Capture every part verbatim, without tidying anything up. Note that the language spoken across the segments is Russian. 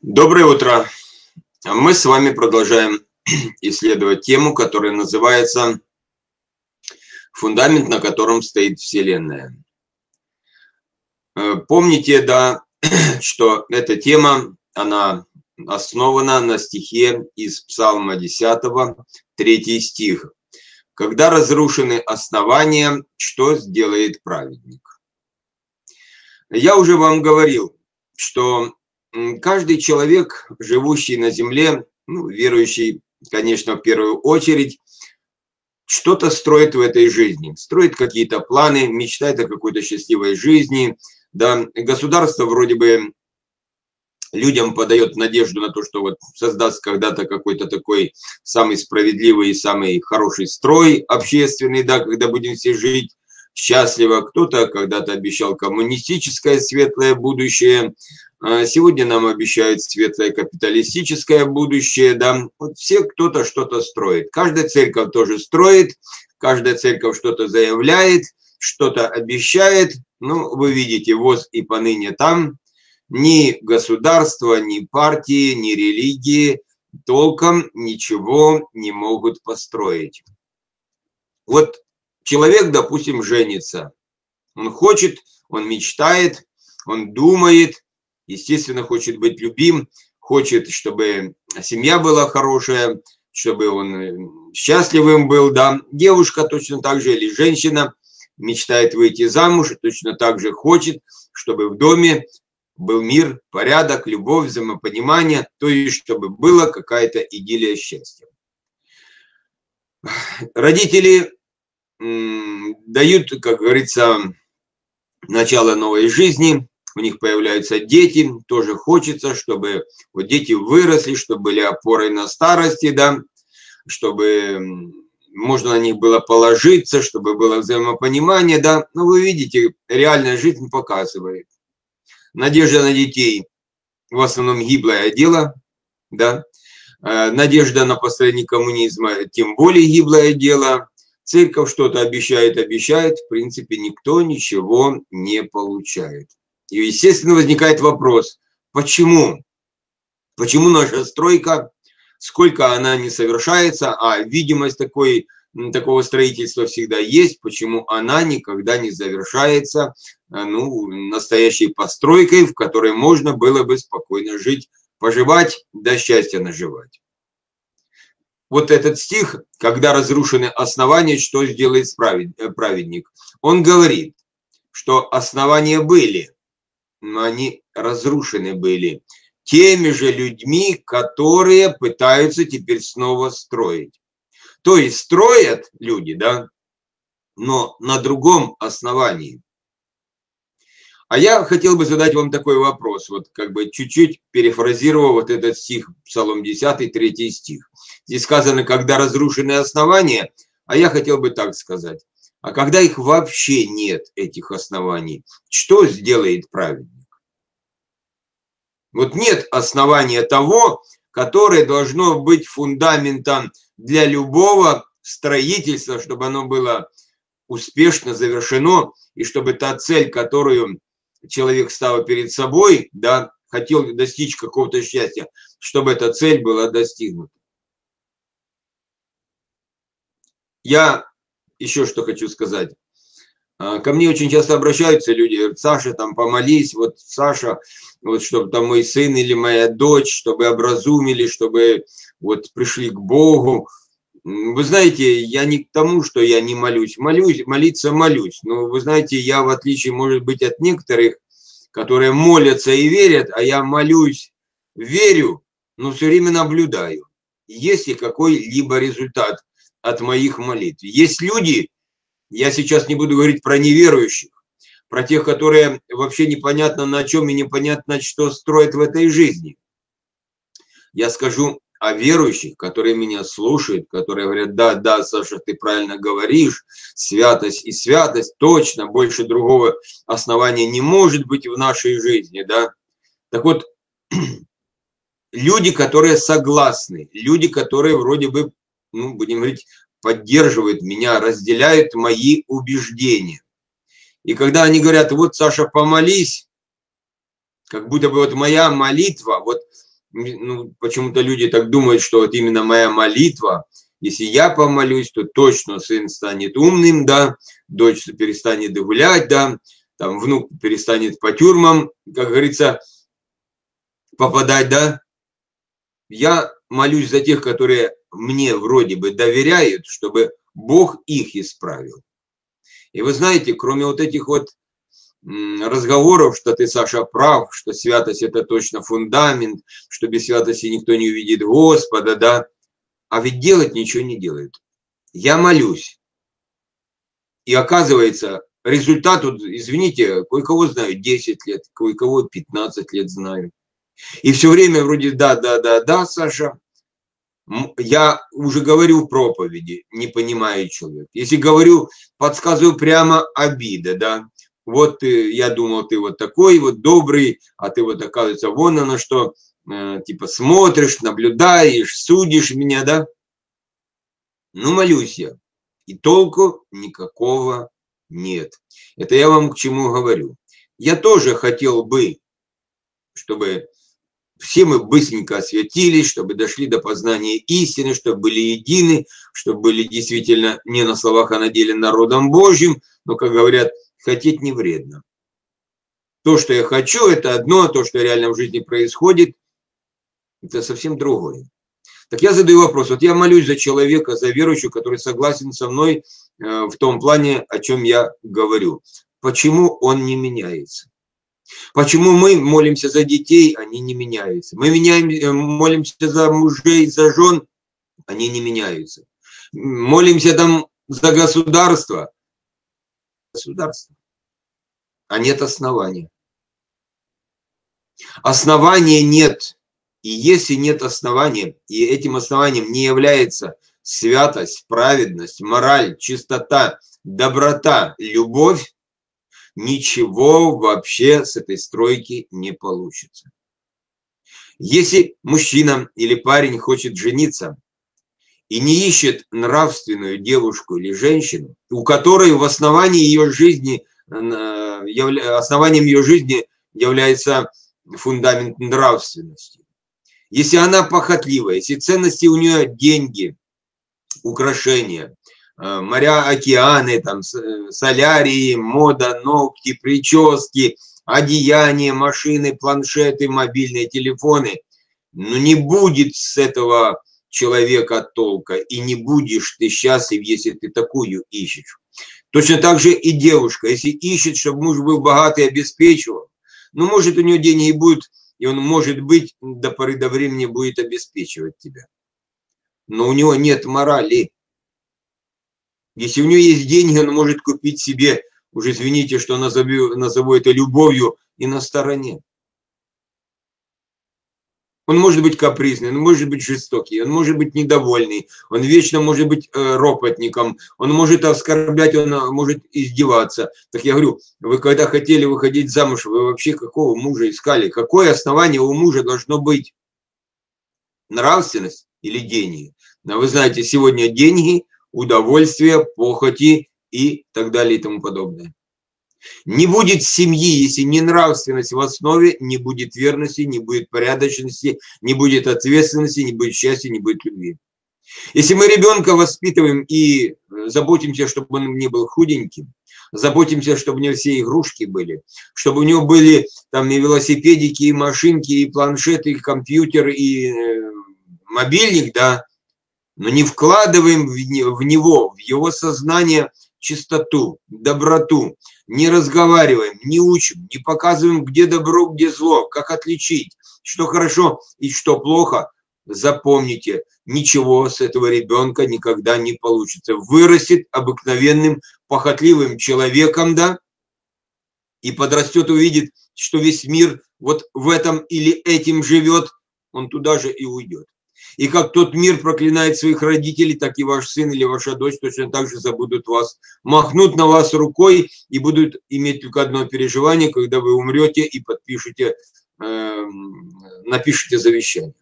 Доброе утро. Мы с вами продолжаем исследовать тему, которая называется «Фундамент, на котором стоит Вселенная». Помните, да, что эта тема, она основана на стихе из Псалма десятого, третий стих. «Когда разрушены основания, что сделает праведник?» Я уже вам говорил, что каждый человек, живущий на земле, ну, верующий, конечно, в первую очередь, что-то строит в этой жизни, строит какие-то планы, мечтает о какой-то счастливой жизни. Да, государство вроде бы людям подает надежду на то, что вот создаст когда-то какой-то такой самый справедливый и самый хороший строй общественный, да, когда будем все жить счастливо. Кто-то когда-то обещал коммунистическое светлое будущее. Сегодня нам обещают светлое капиталистическое будущее. Да. Вот все кто-то что-то строит. Каждая церковь тоже строит, каждая церковь что-то заявляет, что-то обещает. Ну, вы видите, воз и поныне там. Ни государство, ни партии, ни религии толком ничего не могут построить. Вот человек, допустим, женится. Он хочет, он мечтает, он думает, естественно, хочет быть любим, хочет, чтобы семья была хорошая, чтобы он счастливым был, да. Девушка точно так же, или женщина мечтает выйти замуж, точно так же хочет, чтобы в доме был мир, порядок, любовь, взаимопонимание, то есть чтобы была какая-то идиллия счастья. Родители дают, как говорится, начало новой жизни, у них появляются дети, тоже хочется, чтобы вот дети выросли, чтобы были опорой на старости, да, чтобы можно на них было положиться, чтобы было взаимопонимание, да. Но вы видите, реальная жизнь показывает. Надежда на детей в основном гиблое дело, да. Надежда на построение коммунизма тем более гиблое дело. Церковь что-то обещает, обещает, в принципе, никто ничего не получает. И, естественно, возникает вопрос, почему? Почему наша стройка, сколько она не совершается, а видимость такой, такого строительства всегда есть, почему она никогда не завершается, ну, настоящей постройкой, в которой можно было бы спокойно жить, поживать, да счастья наживать. Вот этот стих, когда разрушены основания, что сделает праведник? Он говорит, что основания были, но они разрушены были теми же людьми, которые пытаются теперь снова строить. То есть строят люди, да, но на другом основании. А я хотел бы задать вам такой вопрос, вот как бы чуть-чуть перефразировав вот этот стих, Псалом десятый, третий стих. Здесь сказано, когда разрушены основания, а я хотел бы так сказать. А когда их вообще нет, этих оснований, что сделает праведник? Вот нет основания того, которое должно быть фундаментом для любого строительства, чтобы оно было успешно завершено, и чтобы та цель, которую человек ставил перед собой, да, хотел достичь какого-то счастья, чтобы эта цель была достигнута. Я еще что хочу сказать. Ко мне очень часто обращаются люди, говорят, Саша, там помолись, вот Саша, вот чтобы там мой сын или моя дочь, чтобы образумили, чтобы вот пришли к Богу. Вы знаете, я не к тому, что я не молюсь. Молюсь, молиться молюсь. Но вы знаете, я в отличие, может быть, от некоторых, которые молятся и верят, а я молюсь, верю, но все время наблюдаю, есть ли какой-либо результат от моих молитв. Есть люди, я сейчас не буду говорить про неверующих, про тех, которые вообще непонятно на чем и непонятно, что строят в этой жизни. Я скажу о верующих, которые меня слушают, которые говорят, да, да, Саша, ты правильно говоришь, святость и святость, точно, больше другого основания не может быть в нашей жизни, да. Так вот, люди, которые согласны, люди, которые вроде бы, ну, будем говорить, поддерживают меня, разделяют мои убеждения. И когда они говорят, вот, Саша, помолись, как будто бы вот моя молитва, вот ну, почему-то люди так думают, что вот именно моя молитва, если я помолюсь, то точно сын станет умным, да, дочь перестанет гулять, да, там внук перестанет по тюрьмам, как говорится, попадать, да. Я молюсь за тех, которые мне вроде бы доверяют, чтобы Бог их исправил. И вы знаете, кроме вот этих вот разговоров, что ты, Саша, прав, что святость – это точно фундамент, что без святости никто не увидит Господа, да, а ведь делать ничего не делают. Я молюсь. И оказывается, результат, вот, извините, кое-кого знаю десять лет, кое-кого пятнадцать лет знаю. И все время вроде да, да, да, да, Саша. Я уже говорю в проповеди, не понимаю человек. Если говорю, подсказываю прямо обида, да. Вот ты, я думал, ты вот такой вот добрый, а ты вот, оказывается, вон оно что, э, типа смотришь, наблюдаешь, судишь меня, да. Ну, молюсь я. И толку никакого нет. Это я вам к чему говорю. Я тоже хотел бы, чтобы все мы быстренько осветились, чтобы дошли до познания истины, чтобы были едины, чтобы были действительно не на словах, а на деле народом Божьим. Но, как говорят, хотеть не вредно. То, что я хочу, это одно, а то, что реально в жизни происходит, это совсем другое. Так я задаю вопрос. Вот я молюсь за человека, за верующего, который согласен со мной в том плане, о чем я говорю. Почему он не меняется? Почему мы молимся за детей, они не меняются? Мы меняем, молимся за мужей, за жен, они не меняются. Молимся там за государство, государство, а нет основания. Основания нет. И если нет основания, и этим основанием не является святость, праведность, мораль, чистота, доброта, любовь, ничего вообще с этой стройки не получится. Если мужчина или парень хочет жениться и не ищет нравственную девушку или женщину, у которой в основании ее жизни, основанием ее жизни является фундамент нравственности, если она похотливая, если ценности у нее деньги, украшения, моря, океаны, там, солярии, мода, ногти, прически, одеяния, машины, планшеты, мобильные телефоны. Но не будет с этого человека толка, и не будешь ты счастлив, если ты такую ищешь. Точно так же и девушка, если ищет, чтобы муж был богатый и обеспечивал, ну, может, у нее деньги и будут, и он, может быть, до поры до времени будет обеспечивать тебя. Но у него нет морали. Если у него есть деньги, он может купить себе, уже извините, что назову, назову это любовью, и на стороне. Он может быть капризный, он может быть жестокий, он может быть недовольный, он вечно может быть э, ропотником, он может оскорблять, он может издеваться. Так я говорю, вы когда хотели выходить замуж, вы вообще какого мужа искали? Какое основание у мужа должно быть? Нравственность или деньги? Но вы знаете, сегодня деньги, удовольствие, похоти и так далее и тому подобное. Не будет семьи, если не нравственность в основе, не будет верности, не будет порядочности, не будет ответственности, не будет счастья, не будет любви. Если мы ребенка воспитываем и заботимся, чтобы он не был худеньким, заботимся, чтобы у него все игрушки были, чтобы у него были там и велосипедики, и машинки, и планшеты, и компьютер, и мобильник, да, но не вкладываем в него, в его сознание чистоту, доброту, не разговариваем, не учим, не показываем, где добро, где зло, как отличить, что хорошо и что плохо, запомните, ничего с этого ребенка никогда не получится. Вырастет обыкновенным, похотливым человеком, да, и подрастет, увидит, что весь мир вот в этом или этим живет, он туда же и уйдет. И как тот мир проклинает своих родителей, так и ваш сын или ваша дочь точно так же забудут вас, махнут на вас рукой и будут иметь только одно переживание, когда вы умрете и подпишете, э, напишите завещание.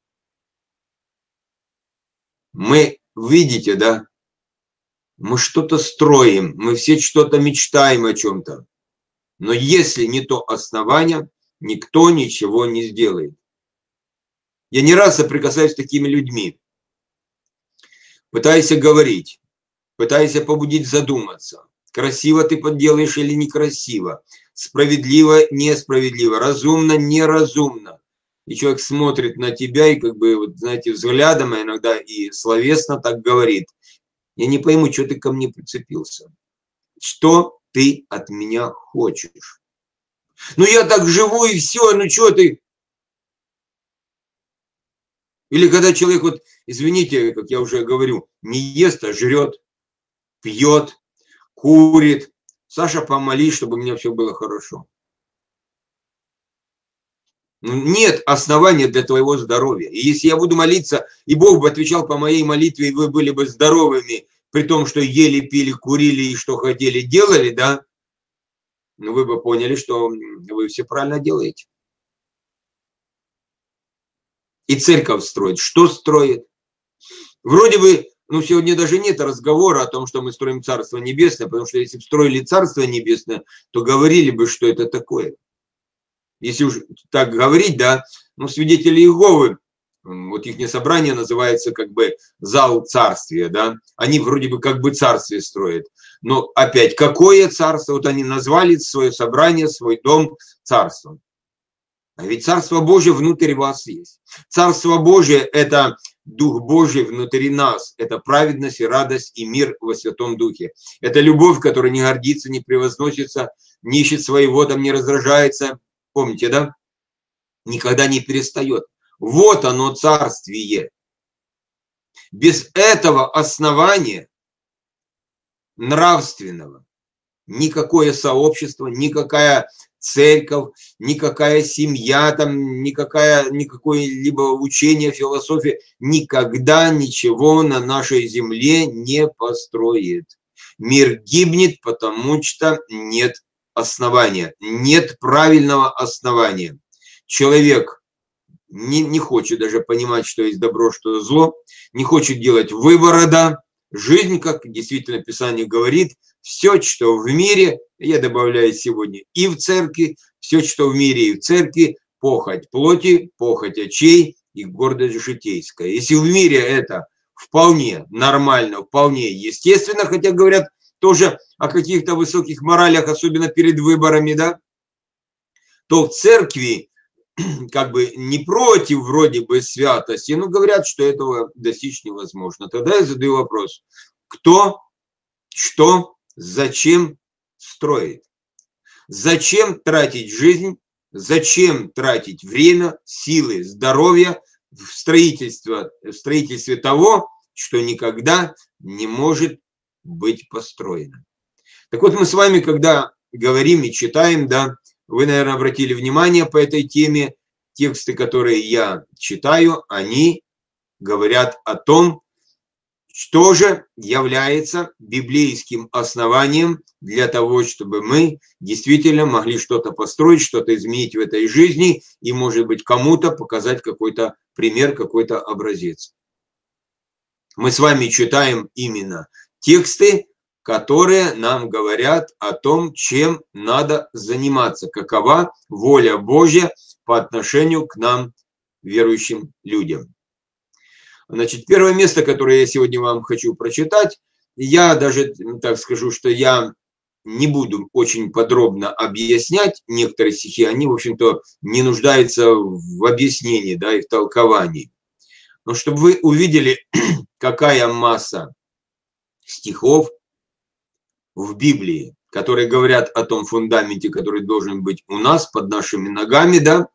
Мы, видите, да, мы что-то строим, мы все что-то мечтаем о чем-то. Но если не то основание, никто ничего не сделает. Я не раз соприкасаюсь с такими людьми. Пытайся говорить, пытайся побудить задуматься. Красиво ты подделаешь или некрасиво, справедливо, несправедливо, разумно, неразумно. И человек смотрит на тебя и как бы, вот, знаете, взглядом, а иногда и словесно так говорит. Я не пойму, что ты ко мне прицепился. Что ты от меня хочешь? Ну я так живу и все, ну что ты? Или когда человек, вот, извините, как я уже говорю, не ест, а жрет, пьет, курит. Саша, помолись, чтобы у меня все было хорошо. Нет основания для твоего здоровья. И если я буду молиться, и Бог бы отвечал по моей молитве, и вы были бы здоровыми, при том, что ели, пили, курили и что хотели, делали, да, ну вы бы поняли, что вы все правильно делаете. И церковь строит. Что строит? Вроде бы, ну сегодня даже нет разговора о том, что мы строим Царство Небесное, потому что если бы строили Царство Небесное, то говорили бы, что это такое. Если уж так говорить, да, ну, свидетели Иеговы, вот их собрание называется как бы зал царствия, да, они вроде бы как бы царствие строят. Но опять, какое царство? Вот они назвали свое собрание, свой дом царством. А ведь Царство Божие внутри вас есть. Царство Божие – это Дух Божий внутри нас. Это праведность и радость и мир во Святом Духе. Это любовь, которая не гордится, не превозносится, не ищет своего, там не раздражается. Помните, да? Никогда не перестает. Вот оно царствие. Без этого основания нравственного никакое сообщество, никакая церковь, никакая семья, там, никакая, никакое-либо учение, философия никогда ничего на нашей земле не построит. Мир гибнет, потому что нет основания, нет правильного основания. Человек не, не хочет даже понимать, что есть добро, что зло, не хочет делать выбора, да. Жизнь, как действительно Писание говорит, все, что в мире, я добавляю сегодня и в церкви, все, что в мире и в церкви, похоть плоти, похоть очей и гордость житейская. Если в мире это вполне нормально, вполне естественно, хотя говорят тоже о каких-то высоких моралях, особенно перед выборами, да, то в церкви как бы не против вроде бы святости, но говорят, что этого достичь невозможно. Тогда я задаю вопрос, кто, что, зачем строит? Зачем тратить жизнь, зачем тратить время, силы, здоровье в строительство, в строительстве того, что никогда не может быть построено? Так вот, мы с вами, когда говорим и читаем, да, вы, наверное, обратили внимание по этой теме, тексты, которые я читаю, они говорят о том, что же является библейским основанием для того, чтобы мы действительно могли что-то построить, что-то изменить в этой жизни и, может быть, кому-то показать какой-то пример, какой-то образец. Мы с вами читаем именно тексты, которые нам говорят о том, чем надо заниматься, какова воля Божья по отношению к нам, верующим людям. Значит, первое место, которое я сегодня вам хочу прочитать, я даже так скажу, что я не буду очень подробно объяснять некоторые стихи, они, в общем-то, не нуждаются в объяснении, да, и в толковании. Но чтобы вы увидели, какая масса стихов в Библии, которые говорят о том фундаменте, который должен быть у нас, под нашими ногами, да,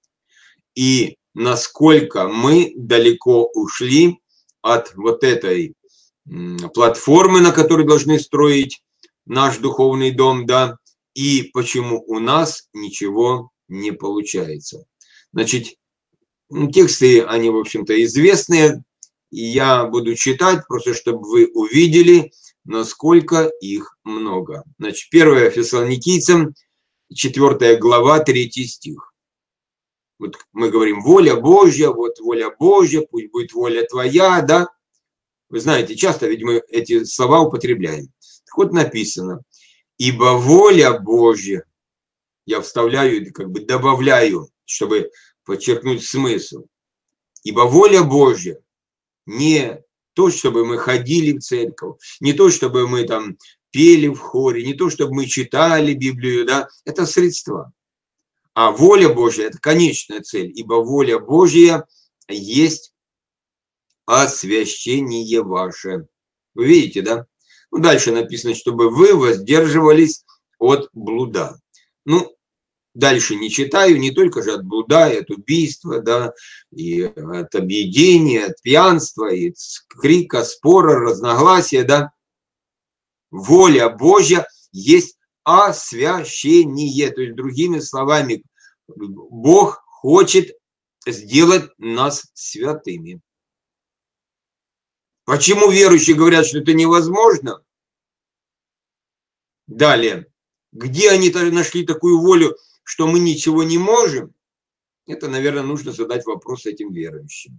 и насколько мы далеко ушли от вот этой платформы, на которой должны строить наш духовный дом, да, и почему у нас ничего не получается. Значит, тексты, они, в общем-то, известные, и я буду читать, просто чтобы вы увидели, насколько их много. Значит, первое Фессалоникийцам, четвёртая глава, третий стих. Вот мы говорим, воля Божья, вот воля Божья, пусть будет воля твоя, да. Вы знаете, часто ведь мы эти слова употребляем. Так вот написано, ибо воля Божья, я вставляю, как бы добавляю, чтобы подчеркнуть смысл. Ибо воля Божья не то, чтобы мы ходили в церковь, не то, чтобы мы там пели в хоре, не то, чтобы мы читали Библию, да, это средства. А воля Божья – это конечная цель, ибо воля Божья есть освящение ваше. Вы видите, да? Ну, дальше написано, чтобы вы воздерживались от блуда. Ну, дальше не читаю, не только же от блуда, и от убийства, да, и от объедения, от пьянства, и от крика, спора, разногласия, да. Воля Божья есть освящение. То есть, другими словами, Бог хочет сделать нас святыми. Почему верующие говорят, что это невозможно? Далее. Где они нашли такую волю, что мы ничего не можем? Это, наверное, нужно задать вопрос этим верующим.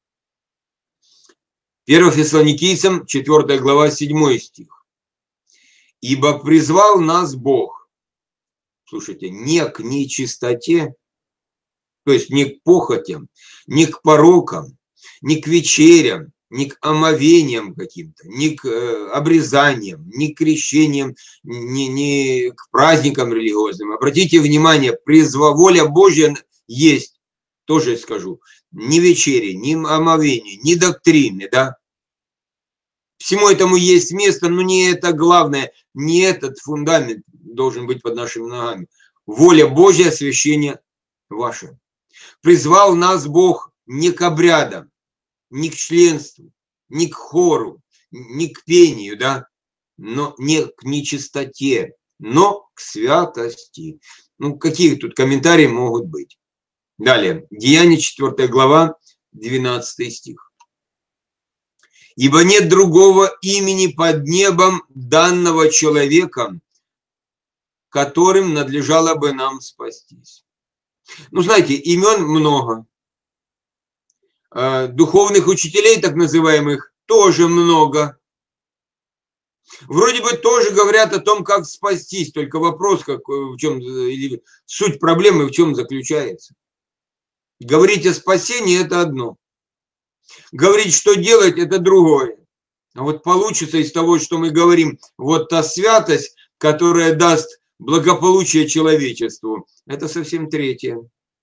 первое Фессалоникийцам, четвёртая глава, седьмой стих. «Ибо призвал нас Бог», слушайте, не к нечистоте, то есть не к похотям, не к порокам, не к вечерям, не к омовениям каким-то, не к обрезаниям, не к крещениям, не, не к праздникам религиозным. Обратите внимание, призва, воля Божья есть, тоже скажу, ни вечери, ни омовения, ни доктрины, да. Всему этому есть место, но не это главное, не этот фундамент должен быть под нашими ногами. Воля Божья, освящение ваше. Призвал нас Бог не к обрядам, не к членству, не к хору, не к пению, да, но не к нечистоте, но к святости. Ну, какие тут комментарии могут быть? Далее, Деяния, четвёртая глава, двенадцатый стих. «Ибо нет другого имени под небом, данного человеком, которым надлежало бы нам спастись». Ну, знаете, имен много. Духовных учителей, так называемых, тоже много. Вроде бы тоже говорят о том, как спастись, только вопрос, как, в чем, или суть проблемы в чем заключается. Говорить о спасении – это одно. Говорить, что делать – это другое. А вот получится из того, что мы говорим, вот та святость, которая даст благополучие человечеству, это совсем третье.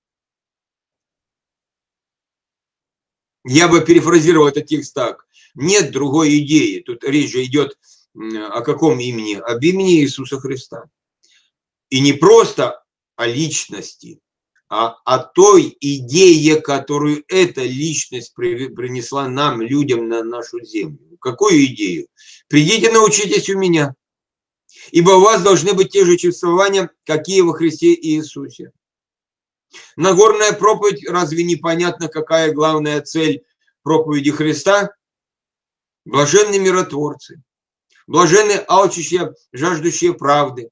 Я бы перефразировал этот текст так. Нет другой идеи. Тут речь же идет о каком имени? Об имени Иисуса Христа. И не просто о личности, а о той идее, которую эта личность принесла нам, людям, на нашу землю. Какую идею? Придите, научитесь у меня, ибо у вас должны быть те же чувствования, какие во Христе Иисусе. Нагорная проповедь, разве непонятно, какая главная цель проповеди Христа? Блаженны миротворцы, блаженны алчущие, жаждущие правды,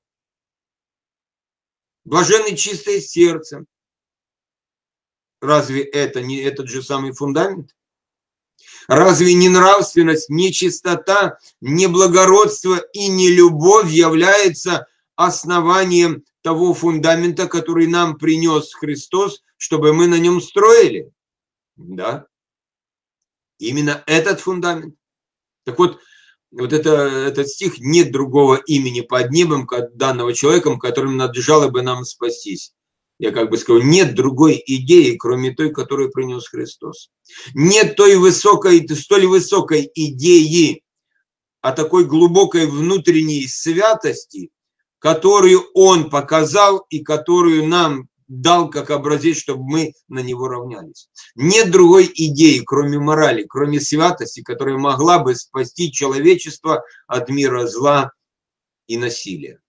блаженны чистые сердцем. Разве это не этот же самый фундамент? Разве не нравственность, не чистота, не благородство и не любовь является основанием того фундамента, который нам принес Христос, чтобы мы на нем строили? Да. Именно этот фундамент. Так вот, вот это, этот стих: нет другого имени под небом, данного человеком, которым надлежало бы нам спастись. Я как бы сказал, нет другой идеи, кроме той, которую принес Христос. Нет той высокой, столь высокой идеи, а такой глубокой внутренней святости, которую Он показал и которую нам дал как образец, чтобы мы на него равнялись. Нет другой идеи, кроме морали, кроме святости, которая могла бы спасти человечество от мира зла и насилия.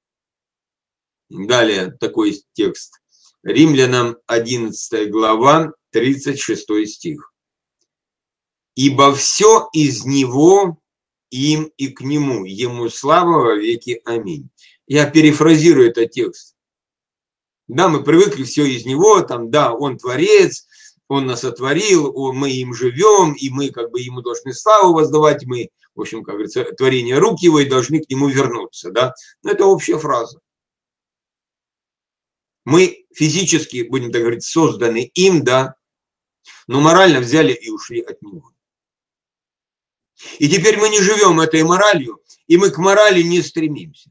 Далее такой текст. Римлянам одиннадцатая глава, тридцать шестой стих. «Ибо все из Него, им и к Нему, Ему слава во веки. Аминь». Я перефразирую этот текст. Да, мы привыкли все из Него, там, да, Он Творец, Он нас сотворил, мы им живем, и мы как бы Ему должны славу воздавать, мы, в общем, как говорится, творение рук Его, и должны к Нему вернуться, да. Но это общая фраза. Мы физически, будем так говорить, созданы им, да, Но морально взяли и ушли от него. И теперь мы не живем этой моралью, и мы к морали не стремимся.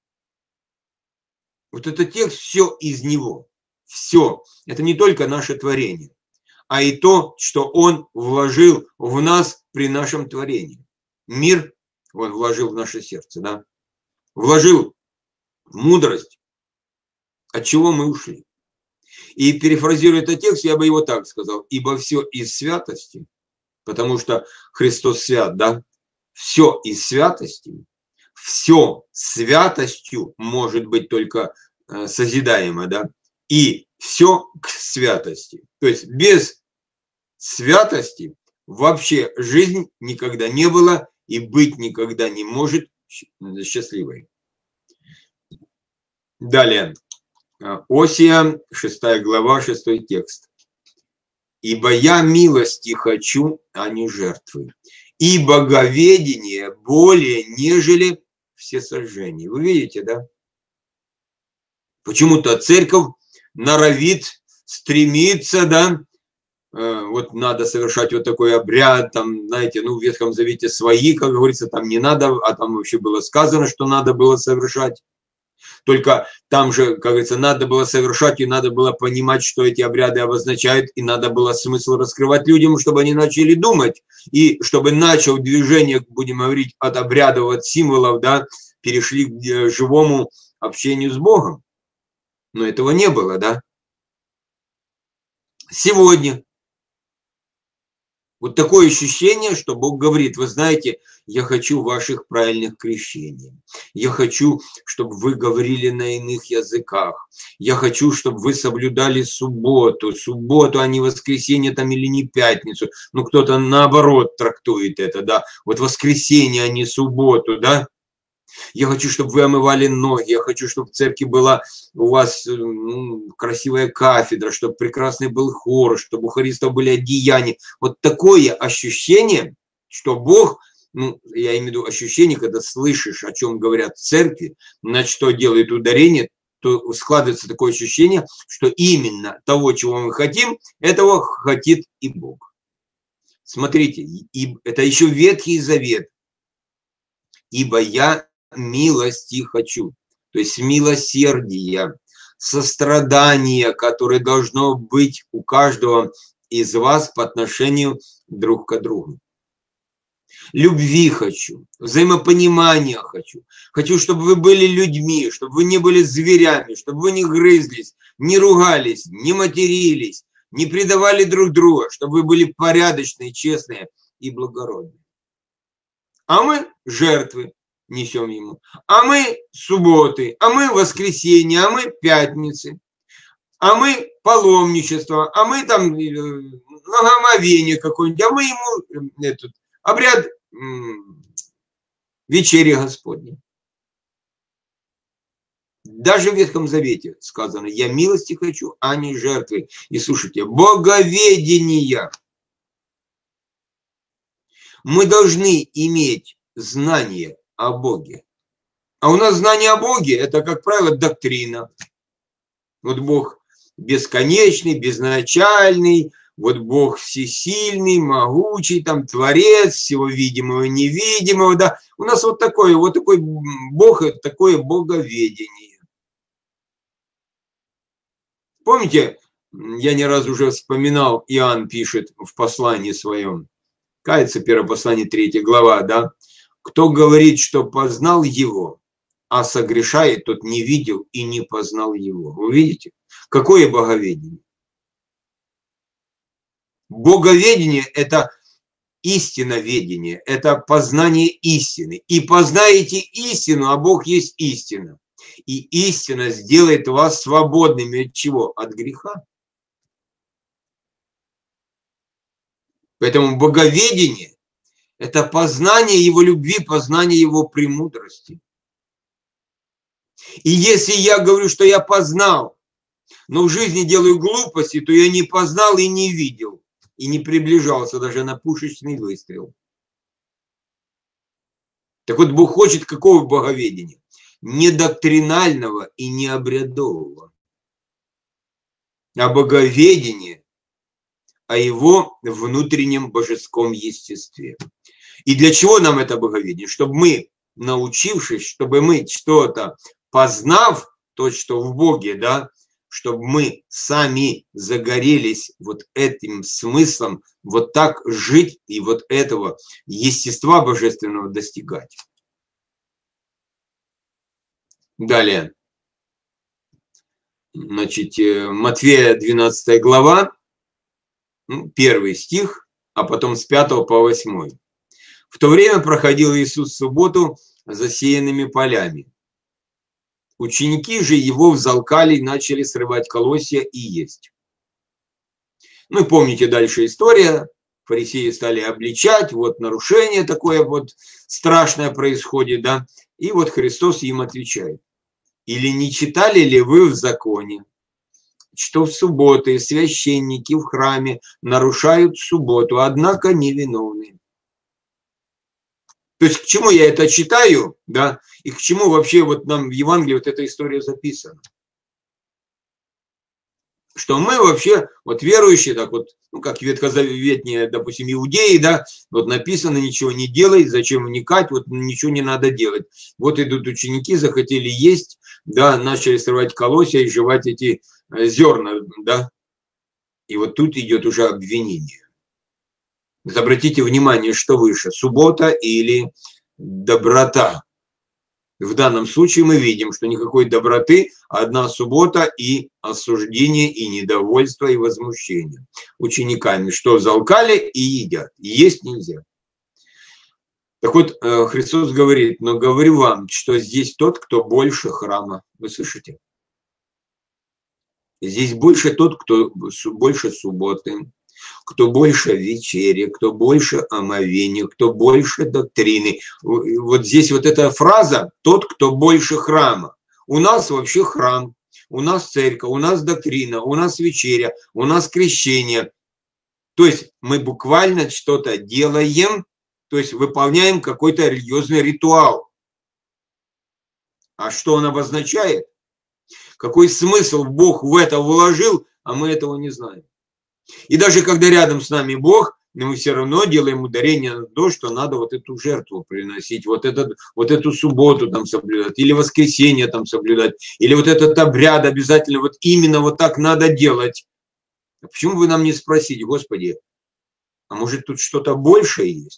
Вот этот текст, все из него. Все. Это не только наше творение, а и то, что он вложил в нас при нашем творении. Мир он вложил в наше сердце, да? Вложил мудрость, от чего мы ушли. И перефразируя этот текст, я бы его так сказал. Ибо все из святости, потому что Христос свят, да? Все из святости, все святостью может быть только созидаемо, да? И все к святости. То есть без святости вообще жизнь никогда не была и быть никогда не может счастливой. Далее. Осия, шестая глава, шестой текст. «Ибо я милости хочу, а не жертвы, и боговедение более, нежели всесожжение». Вы видите, да? Почему-то церковь норовит, стремится, да, вот надо совершать вот такой обряд, там, знаете, ну, в Ветхом Завете свои, как говорится, там не надо, а там вообще было сказано, что надо было совершать. Только там же, как говорится, надо было совершать, и надо было понимать, что эти обряды обозначают, и надо было смысл раскрывать людям, чтобы они начали думать, и чтобы начал движение, будем говорить, от обрядов, от символов, да, перешли к живому общению с Богом. Но этого не было, да? Сегодня вот такое ощущение, что Бог говорит: вы знаете, я хочу ваших правильных крещений. Я хочу, чтобы вы говорили на иных языках. Я хочу, чтобы вы соблюдали субботу. Субботу, а не воскресенье там или не пятницу. Ну, кто-то наоборот трактует это, да. Вот воскресенье, а не субботу, да. Я хочу, чтобы вы омывали ноги, я хочу, чтобы в церкви была у вас ну, красивая кафедра, чтобы прекрасный был хор, чтобы у хористов были одеяния. Вот такое ощущение, что Бог, ну, я имею в виду ощущение, когда слышишь, о чем говорят в церкви, на что делают ударение, то складывается такое ощущение, что именно того, чего мы хотим, этого хотит и Бог. Смотрите, и это еще Ветхий Завет. «Ибо я милости хочу», то есть милосердия, сострадания, которое должно быть у каждого из вас по отношению друг к другу. Любви хочу, взаимопонимания хочу. Хочу, чтобы вы были людьми, чтобы вы не были зверями, чтобы вы не грызлись, не ругались, не матерились, не предавали друг друга, чтобы вы были порядочные, честные и благородные. А мы жертвы несем ему. А мы субботы, а мы воскресенье, а мы пятницы, а мы паломничество, а мы там многомовение какое-нибудь, а мы ему этот обряд вечери Господней. Даже в Ветхом Завете сказано: я милости хочу, а не жертвы. И слушайте, боговедение. Мы должны иметь знание о Боге. А у нас знание о Боге – это, как правило, доктрина. Вот Бог бесконечный, безначальный, вот Бог всесильный, могучий, там, Творец всего видимого и невидимого. Да? У нас вот такое, вот такой Бог, такое боговедение. Помните, я не раз уже вспоминал, Иоанн пишет в послании своем, кажется, первое послание, третья глава, да? Кто говорит, что познал его, а согрешает, тот не видел и не познал его. Вы видите? Какое боговедение? Боговедение – это истиноведение, это познание истины. И познаете истину, а Бог есть истина. И истина сделает вас свободными от чего? От греха. Поэтому боговедение – это познание Его любви, познание Его премудрости. И если я говорю, что я познал, но в жизни делаю глупости, то я не познал и не видел, и не приближался даже на пушечный выстрел. Так вот, Бог хочет какого боговедения? Не доктринального и не обрядового, а боговедения, о его внутреннем божеском естестве. И для чего нам это боговедение? Чтобы мы, научившись, чтобы мы что-то познав, то, что в Боге, да, чтобы мы сами загорелись вот этим смыслом, вот так жить и вот этого естества божественного достигать. Далее. Значит, Матфея двенадцатая глава, первый стих, а потом с пятого по восьмой. В то время проходил Иисус в субботу засеянными полями. Ученики же его взалкали и начали срывать колосья и есть. Ну и помните дальше история. Фарисеи стали обличать, вот нарушение такое вот страшное происходит, да. И вот Христос им отвечает. Или не читали ли вы в законе, что в субботы священники в храме нарушают субботу, однако невиновны? То есть к чему я это читаю, да, и к чему вообще вот нам в Евангелии вот эта история записана? Что мы вообще, вот верующие, так вот, ну как ветхозаветные, допустим, иудеи, да, вот написано, ничего не делай, зачем вникать, вот ничего не надо делать. Вот идут ученики, захотели есть, да, начали срывать колосья и жевать эти зерна, да. И вот тут идет уже обвинение. Обратите внимание, что выше, суббота или доброта. В данном случае мы видим, что никакой доброты, одна суббота и осуждение, и недовольство, и возмущение учениками, что взалкали и едят, и есть нельзя. Так вот, Христос говорит, но говорю вам, что здесь тот, кто больше храма. Вы слышите? Здесь больше тот, кто больше субботы, кто больше вечери, кто больше омовения, кто больше доктрины. Вот здесь вот эта фраза «тот, кто больше храма». У нас вообще храм, у нас церковь, у нас доктрина, у нас вечеря, у нас крещение. То есть мы буквально что-то делаем, то есть выполняем какой-то религиозный ритуал. А что он обозначает? Какой смысл Бог в это вложил, а мы этого не знаем. И даже когда рядом с нами Бог, мы все равно делаем ударение на то, что надо вот эту жертву приносить, вот, этот, вот эту субботу там соблюдать, или воскресенье там соблюдать, или вот этот обряд обязательно вот именно вот так надо делать. А почему вы нам не спросите, Господи, а может тут что-то большее есть?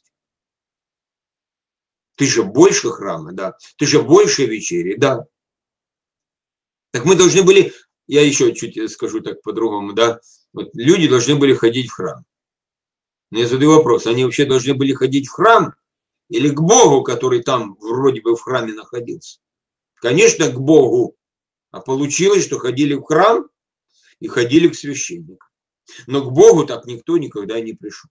Ты же больше храма, да, ты же больше вечери, да. Так мы должны были, я еще чуть скажу так по-другому, да, вот люди должны были ходить в храм. Но я задаю вопрос, они вообще должны были ходить в храм или к Богу, который там вроде бы в храме находился? Конечно, к Богу. А получилось, что ходили в храм и ходили к священнику. Но к Богу так никто никогда не пришел.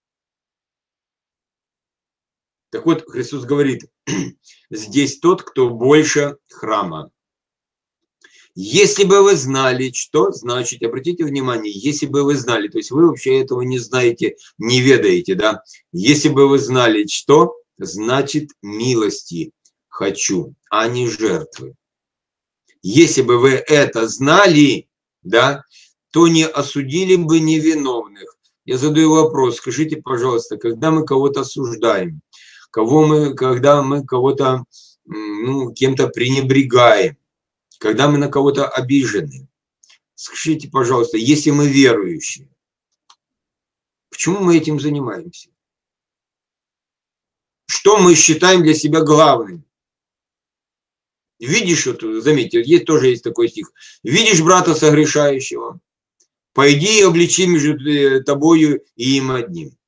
Так вот, Христос говорит, здесь тот, кто больше храма. Если бы вы знали, что значит, обратите внимание, если бы вы знали, то есть вы вообще этого не знаете, не ведаете, да, если бы вы знали, что значит милости хочу, а не жертвы. Если бы вы это знали, да, то не осудили бы невиновных. Я задаю вопрос, скажите, пожалуйста, когда мы кого-то осуждаем, кого мы, когда мы кого-то, ну, кем-то пренебрегаем, когда мы на кого-то обижены, скажите, пожалуйста, если мы верующие, почему мы этим занимаемся? Что мы считаем для себя главным? Видишь, вот, заметьте, есть, тоже есть такой стих. Видишь брата согрешающего, пойди и обличи между тобою и им одним.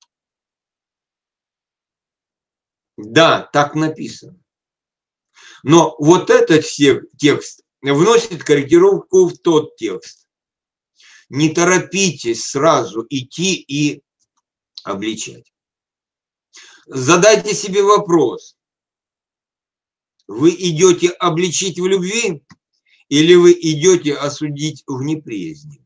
Да, так написано. Но вот этот текст вносит корректировку в тот текст. Не торопитесь сразу идти и обличать. Задайте себе вопрос. Вы идете обличить в любви или вы идете осудить в неприязни?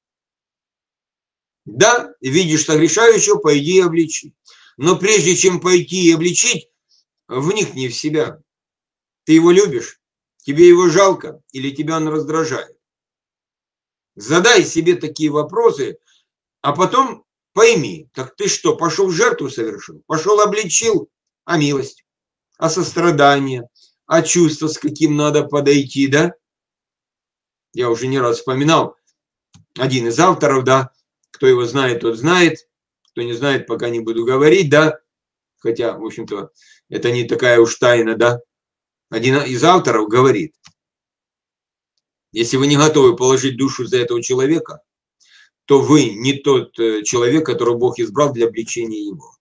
Да, видишь согрешающего, пойди и обличи. Но прежде чем пойти и обличить, вникни в себя. Ты его любишь? Тебе его жалко или тебя он раздражает? Задай себе такие вопросы, а потом Пойми, так ты что, пошел жертву совершил? Пошел обличил? А милость? А сострадание? А чувство, с каким надо подойти, да? Я уже не раз вспоминал, один из авторов, да, кто его знает, тот знает, кто не знает, пока не буду говорить, да, хотя, в общем-то, это не такая уж тайна, да. Один из авторов говорит, если вы не готовы положить душу за этого человека, то вы не тот человек, которого Бог избрал для обличения его.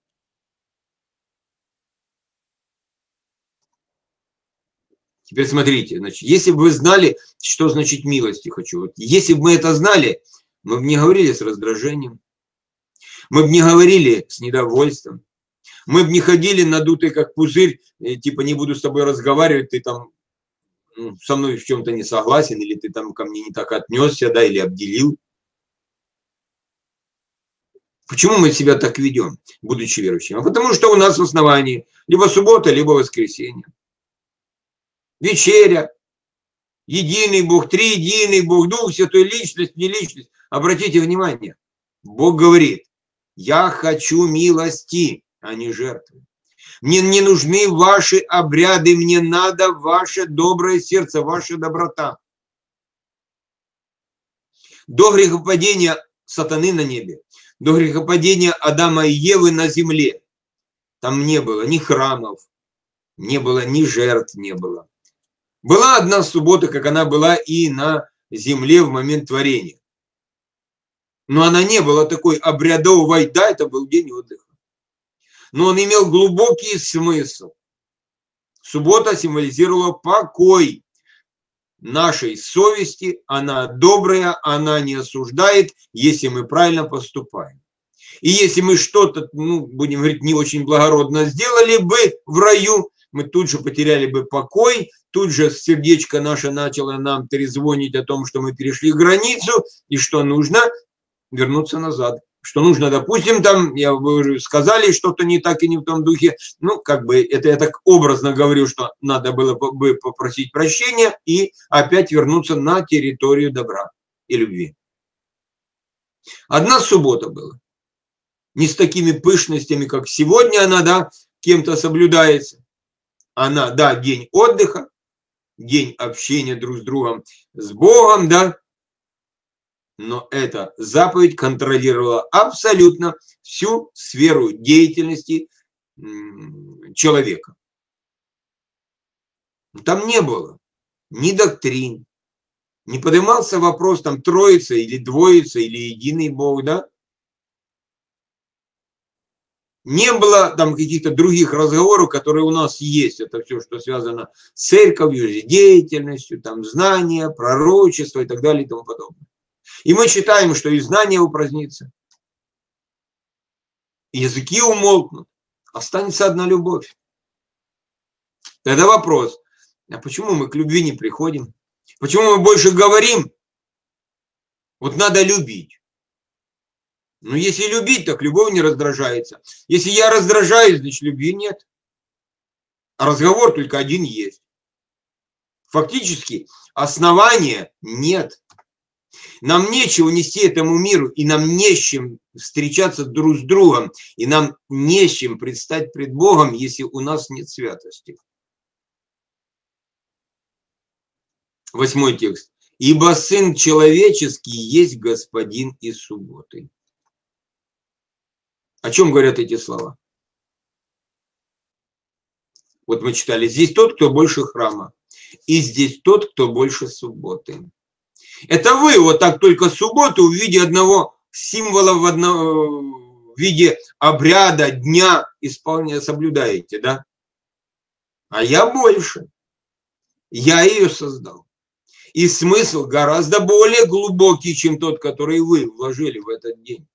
Теперь смотрите, значит, если бы вы знали, что значит милости, хочу, вот, если бы мы это знали, мы бы не говорили с раздражением, мы бы не говорили с недовольством, мы бы не ходили надутые, как пузырь, типа не буду с тобой разговаривать, ты там ну, со мной в чем-то не согласен, или ты там ко мне не так отнесся, да, или обделил. Почему мы себя так ведем, будучи верующим? А потому что у нас в основании либо суббота, либо воскресенье. Вечеря, единый Бог, триединый Бог, Дух Святой, личность, не личность. Обратите внимание, Бог говорит, я хочу милости, а не жертвы. Мне не нужны ваши обряды, мне надо ваше доброе сердце, ваша доброта. До грехопадения сатаны на небе, до грехопадения Адама и Евы на земле, там не было ни храмов, не было ни жертв, не было. Была одна суббота, как она была и на земле в момент творения. Но она не была такой обрядовой, да, это был день отдыха. Но он имел глубокий смысл. Суббота символизировала покой нашей совести, она добрая, она не осуждает, если мы правильно поступаем. И если мы что-то, ну, будем говорить, не очень благородно сделали бы в раю, мы тут же потеряли бы покой, тут же сердечко наше начало нам трезвонить о том, что мы перешли границу, и что нужно вернуться назад. Что нужно, допустим, там, я, вы уже сказали, что-то не так и не в том духе, ну, как бы, это я так образно говорю, что надо было бы попросить прощения и опять вернуться на территорию добра и любви. Одна суббота была. Не с такими пышностями, как сегодня она, да, кем-то соблюдается. Она, да, день отдыха, день общения друг с другом, с Богом, да, но эта заповедь контролировала абсолютно всю сферу деятельности человека. Там не было ни доктрин, не поднимался вопрос там троица или двоица или единый Бог, да. Не было там каких-то других разговоров, которые у нас есть. Это все, что связано с церковью, с деятельностью, там знания, пророчество и так далее и тому подобное. И мы считаем, что и знания упразднится, и языки умолкнут, останется одна любовь. Тогда вопрос, а почему мы к любви не приходим? Почему мы больше говорим? Вот надо любить. Но если любить, так любовь не раздражается. Если я раздражаюсь, значит любви нет. А разговор только один есть. Фактически основания нет. Нам нечего нести этому миру, и нам не с чем встречаться друг с другом, и нам не с чем предстать пред Богом, если у нас нет святости. Восьмой текст. «Ибо Сын Человеческий есть Господин и субботы». О чем говорят эти слова? Вот мы читали, здесь тот, кто больше храма, и здесь тот, кто больше субботы. Это вы вот так только субботу в виде одного символа, в, одно, в виде обряда, дня исполнения соблюдаете, да? А я больше. Я ее создал. И смысл гораздо более глубокий, чем тот, который вы вложили в этот день.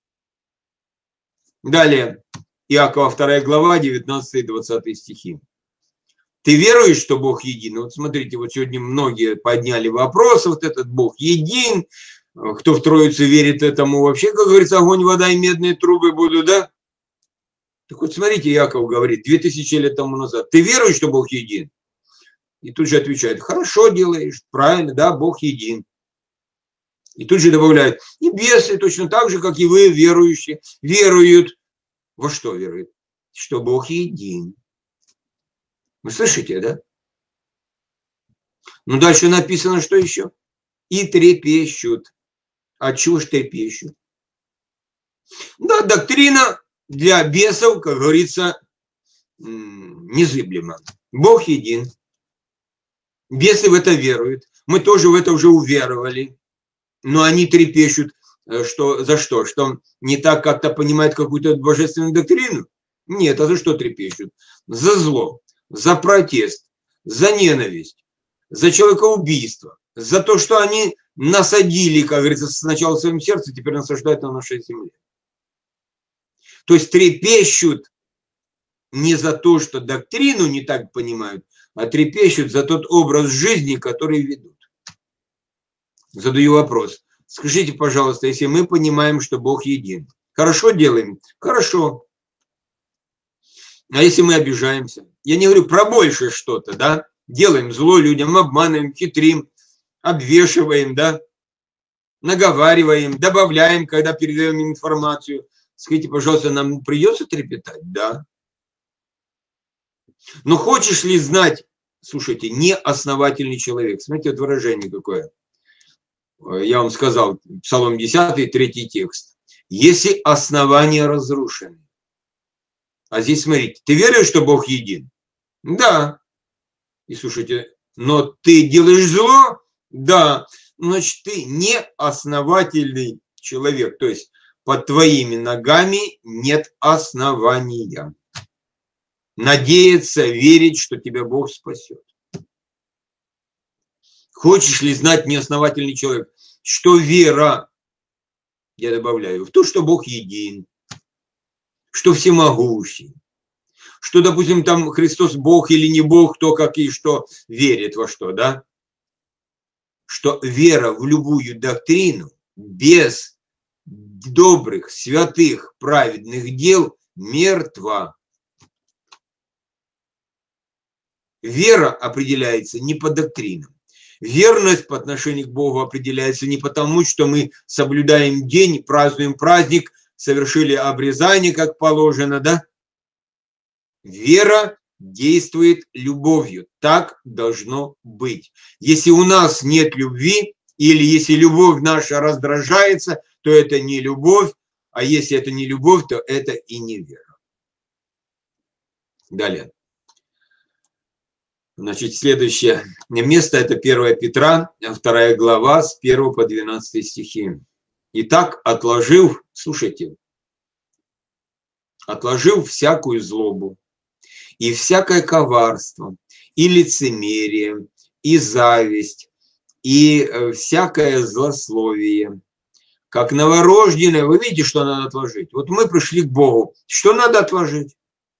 Далее, Иакова вторая глава, девятнадцатый и двадцатый стихи. Ты веруешь, что Бог един? Вот смотрите, вот сегодня многие подняли вопрос, вот этот Бог един, кто в Троицу верит этому вообще, как говорится, огонь, вода и медные трубы будут, да? Так вот смотрите, Иаков говорит, две тысячи лет тому назад, ты веруешь, что Бог един? И тут же отвечает, хорошо делаешь, правильно, да, Бог един. И тут же добавляют, и бесы точно так же, как и вы, верующие, веруют. Во что веруют? Что Бог един. Вы слышите, да? Ну, дальше написано, что еще? И трепещут. А чего ж трепещут? Да, доктрина для бесов, как говорится, незыблема. Бог един. Бесы в это веруют. Мы тоже в это уже уверовали. Но они трепещут. Что, за что? Что не так как-то понимают какую-то божественную доктрину? Нет, а за что трепещут? За зло, за протест, за ненависть, за человекоубийство, за то, что они насадили, как говорится, сначала в своем сердце, теперь насаждают на нашей земле. То есть трепещут не за то, что доктрину не так понимают, а трепещут за тот образ жизни, который ведут. Задаю вопрос. Скажите, пожалуйста, если мы понимаем, что Бог един, хорошо делаем? Хорошо. А если мы обижаемся? Я не говорю про большее что-то, да? Делаем зло людям, обманываем, хитрим, обвешиваем, да? Наговариваем, добавляем, когда передаем им информацию. Скажите, пожалуйста, нам придется трепетать? Да. Но хочешь ли знать, слушайте, неосновательный человек? Смотрите, вот выражение какое. Я вам сказал, Псалом десятый, третий текст. Если основания разрушены. А здесь смотрите, ты веришь, что Бог един? Да. И слушайте, но ты делаешь зло? Да. Значит, ты неосновательный человек. То есть под твоими ногами нет основания надеяться, верить, что тебя Бог спасет. Хочешь ли знать, неосновательный человек, что вера, я добавляю, в то, что Бог един, что всемогущий, что, допустим, там Христос Бог или не Бог, кто как и что верит во что, да? Что вера в любую доктрину без добрых, святых, праведных дел мертва. Вера определяется не по доктринам. Верность по отношению к Богу определяется не потому, что мы соблюдаем день, празднуем праздник, совершили обрезание, как положено, да? Вера действует любовью. Так должно быть. Если у нас нет любви, или если любовь наша раздражается, то это не любовь, а если это не любовь, то это и не вера. Далее. Значит, следующее место – это первое Петра, вторая глава, с первого по двенадцатый стихи. Итак, отложив, слушайте, отложив всякую злобу, и всякое коварство, и лицемерие, и зависть, и всякое злословие. Как новорожденное, вы видите, что надо отложить? Вот мы пришли к Богу. Что надо отложить?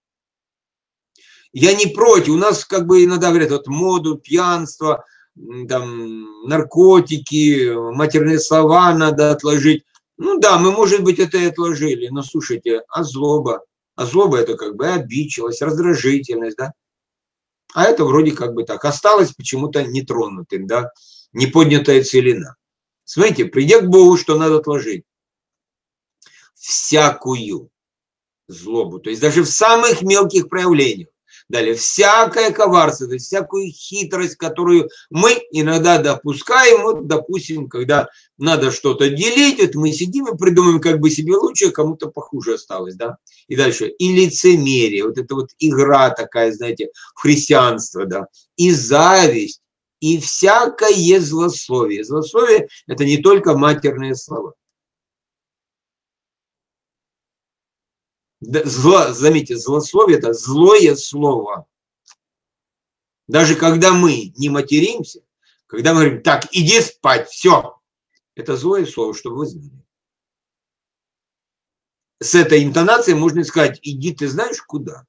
Я не против. У нас как бы иногда говорят, вот моду, пьянство, там, наркотики, матерные слова надо отложить. Ну да, мы, может быть, это и отложили. Но слушайте, а злоба? А злоба это как бы обидчивость, раздражительность, да? А это вроде как бы так. Осталось почему-то нетронутым, да? Неподнятая целина. Смотрите, придя к Богу, что надо отложить? Всякую злобу. То есть даже в самых мелких проявлениях. Далее, всякое коварство, то есть всякую хитрость, которую мы иногда допускаем, вот, допустим, когда надо что-то делить, вот мы сидим и придумаем, как бы себе лучше, кому-то похуже осталось, да. И дальше, и лицемерие, вот это вот игра такая, знаете, в христианство, да, и зависть, и всякое злословие. Злословие – это не только матерные слова. Зло, заметьте, злословие – это злое слово. Даже когда мы не материмся, когда мы говорим, так, иди спать, все. Это злое слово, чтобы вы знали. С этой интонацией можно сказать, иди ты знаешь куда.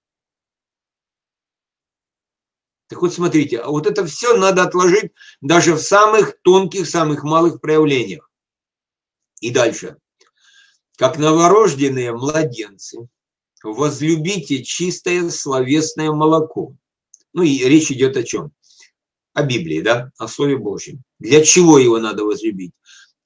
Так вот смотрите, а вот это все надо отложить даже в самых тонких, самых малых проявлениях. И дальше. Как новорожденные младенцы, возлюбите чистое словесное молоко. Ну и речь идет о чем? О Библии, да? О Слове Божьем. Для чего его надо возлюбить?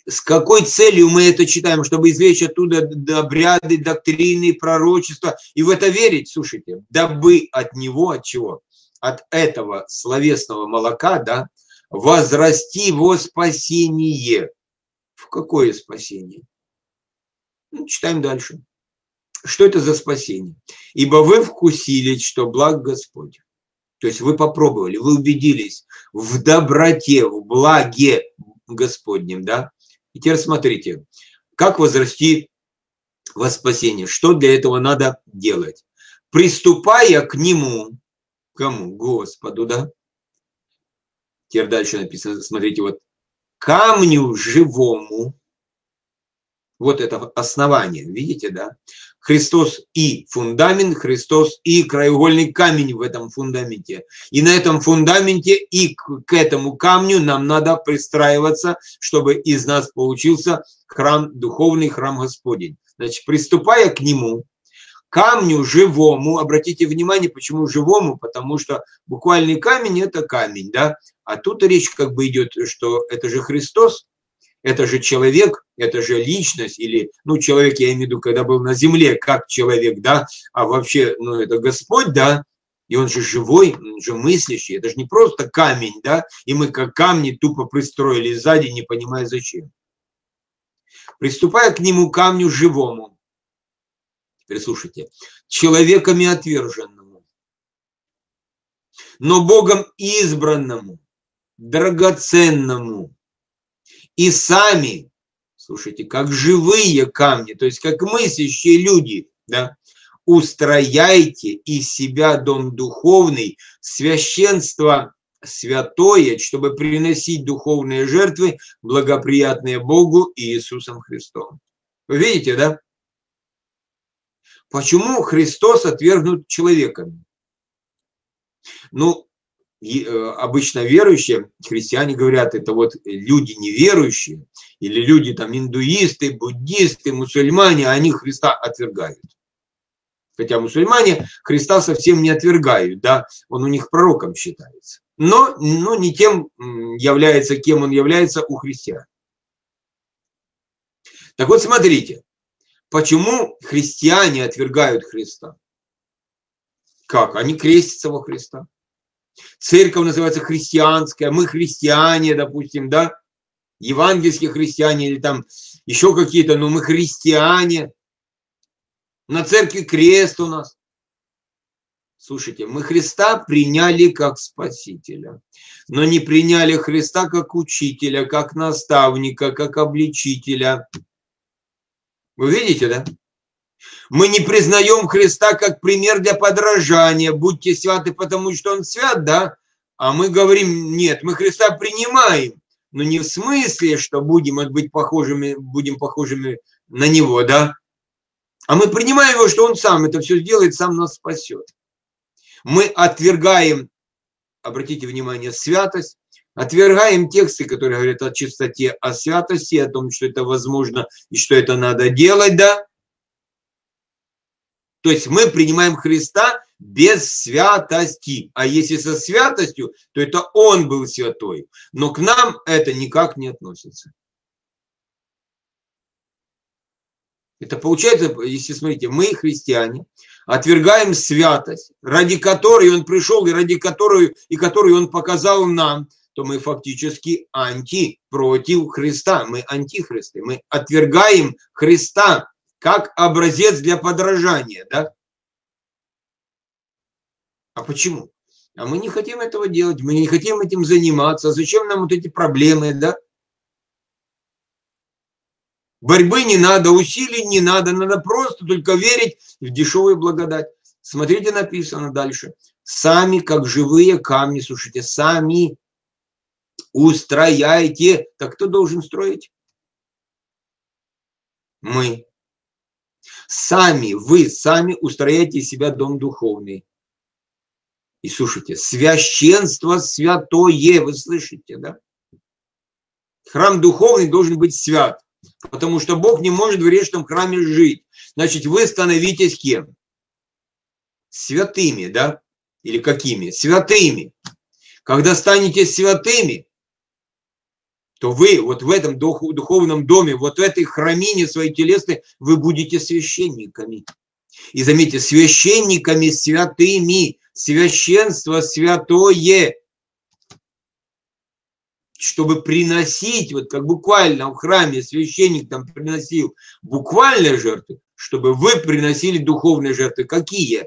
С какой целью мы это читаем? Чтобы извлечь оттуда обряды, доктрины, пророчества и в это верить? Слушайте, дабы от него, от чего? От этого словесного молока, да, возрасти во спасение. В какое спасение? Ну, читаем дальше. Что это за спасение? Ибо вы вкусили, что благ Господь. То есть вы попробовали, вы убедились в доброте, в благе Господнем, да? И теперь смотрите, как возрасти во спасение, что для этого надо делать? Приступая к Нему, кому? Господу, да? Теперь дальше написано, смотрите, вот, камню живому, вот это основание, видите, да? Христос и фундамент, Христос и краеугольный камень в этом фундаменте. И на этом фундаменте и к этому камню нам надо пристраиваться, чтобы из нас получился храм, духовный храм Господень. Значит, приступая к нему, камню живому, обратите внимание, почему живому, потому что буквальный камень – это камень, да? А тут речь как бы идет, что это же Христос, это же человек, это же личность, или, ну, человек, я имею в виду, когда был на земле, как человек, да, а вообще, ну, это Господь, да, и он же живой, он же мыслящий, это же не просто камень, да, и мы как камни тупо пристроили сзади, не понимая зачем. Приступая к нему камню живому, теперь слушайте, человеками отверженному, но Богом избранному, драгоценному, и сами, слушайте, как живые камни, то есть как мыслящие люди, да, устрояйте из себя дом духовный, священство святое, чтобы приносить духовные жертвы, благоприятные Богу и Иисусом Христом. Вы видите, да? Почему Христос отвергнут человеком? Ну, обычно верующие, христиане говорят, это вот люди неверующие, или люди там индуисты, буддисты, мусульмане, они Христа отвергают. Хотя мусульмане Христа совсем не отвергают, да, он у них пророком считается. Но, но не тем является, кем он является у христиан. Так вот, смотрите, почему христиане отвергают Христа? Как? Они крестятся во Христа. Церковь называется христианская, мы христиане, допустим, да, евангельские христиане или там еще какие-то, но мы христиане. На церкви крест у нас. Слушайте, мы Христа приняли как Спасителя, но не приняли Христа как учителя, как наставника, как обличителя. Вы видите, да? Мы не признаем Христа как пример для подражания. Будьте святы, потому что Он свят, да? А мы говорим, нет, мы Христа принимаем. Но не в смысле, что будем быть похожими, будем похожими на Него, да? А мы принимаем Его, что Он сам это все сделает, сам нас спасет. Мы отвергаем, обратите внимание, святость, отвергаем тексты, которые говорят о чистоте, о святости, о том, что это возможно и что это надо делать, да? То есть мы принимаем Христа без святости. А если со святостью, то это Он был святой. Но к нам это никак не относится. Это получается, если смотрите, мы, христиане, отвергаем святость, ради которой Он пришел и ради которой, и которую Он показал нам, то мы фактически анти, против Христа. Мы антихристы. Мы отвергаем Христа как образец для подражания, да? А почему? А мы не хотим этого делать, мы не хотим этим заниматься. Зачем нам вот эти проблемы, да? Борьбы не надо, усилий не надо, надо просто только верить в дешевую благодать. Смотрите, написано дальше. Сами, как живые камни, слушайте, сами устрояйте. Так кто должен строить? Мы. Сами, вы сами устрояйте из себя дом духовный. И слушайте, священство святое, вы слышите, да? Храм духовный должен быть свят, потому что Бог не может в грешном храме жить. Значит, вы становитесь кем? Святыми, да? Или какими? Святыми. Когда станете святыми, то вы вот в этом духовном доме, вот в этой храмине своей телесной, вы будете священниками. И заметьте, священниками святыми, священство святое, чтобы приносить, вот как буквально в храме священник там приносил буквальные жертвы, чтобы вы приносили духовные жертвы. Какие?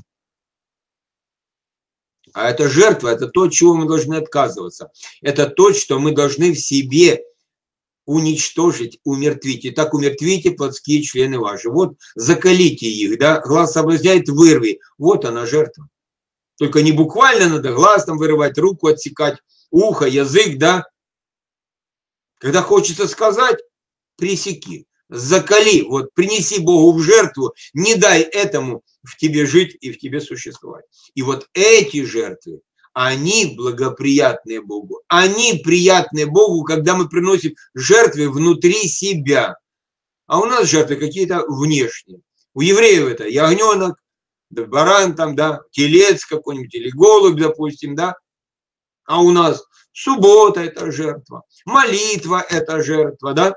А это жертва, это то, от чего мы должны отказываться. Это то, что мы должны в себе уничтожить, умертвить. Итак, умертвите плотские члены ваши. Вот закалите их, да, глаз соблазняет, вырви. Вот она жертва. Только не буквально надо глаз там вырывать, руку отсекать, ухо, язык, да. Когда хочется сказать, пресеки, закали, вот принеси Богу в жертву, не дай этому в тебе жить и в тебе существовать. И вот эти жертвы, они благоприятные Богу. Они приятные Богу, когда мы приносим жертвы внутри себя. А у нас жертвы какие-то внешние. У евреев это ягненок, да, баран там, да, телец какой-нибудь или голубь, допустим, да. А у нас суббота – это жертва, молитва – это жертва, да.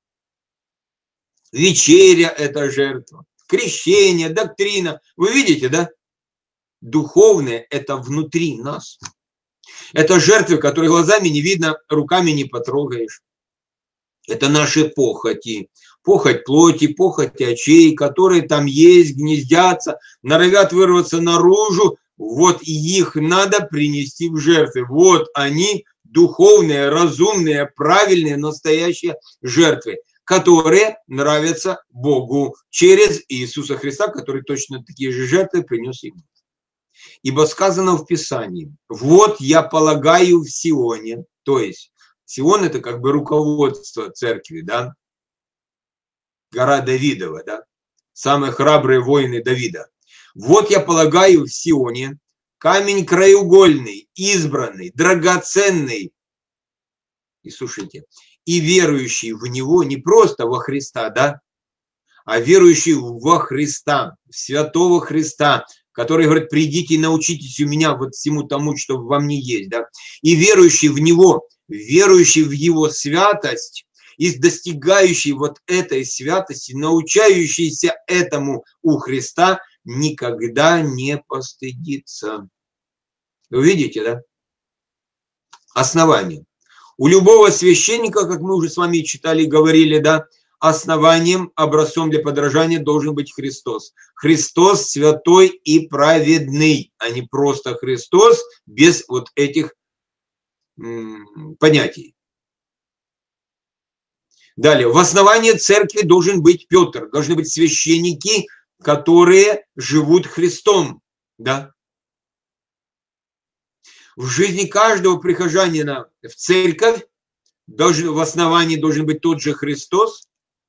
Вечеря – это жертва, крещение, доктрина. Вы видите, да? Духовное – это внутри нас. Это жертвы, которые глазами не видно, руками не потрогаешь. Это наши похоти. Похоть плоти, похоть очей, которые там есть, гнездятся, норовят вырваться наружу. Вот их надо принести в жертвы. Вот они, духовные, разумные, правильные, настоящие жертвы, которые нравятся Богу через Иисуса Христа, который точно такие же жертвы принес ему. Ибо сказано в Писании: вот я полагаю в Сионе, то есть Сион – это как бы руководство церкви, да, гора Давидова, да, самые храбрые воины Давида. Вот я полагаю в Сионе камень краеугольный, избранный, драгоценный. И слушайте, и верующий в него не просто во Христа, да, а верующий во Христа, в святого Христа, который говорит: придите и научитесь у меня вот всему тому, что во мне есть, да, и верующий в него, верующий в его святость, и достигающий вот этой святости, научающийся этому у Христа, никогда не постыдится. Вы видите, да? Основание. У любого священника, как мы уже с вами читали и говорили, да, основанием, образцом для подражания должен быть Христос. Христос святой и праведный, а не просто Христос без вот этих м, понятий. Далее, в основании церкви должен быть Петр, должны быть священники, которые живут Христом, да. В жизни каждого прихожанина в церковь должен, в основании должен быть тот же Христос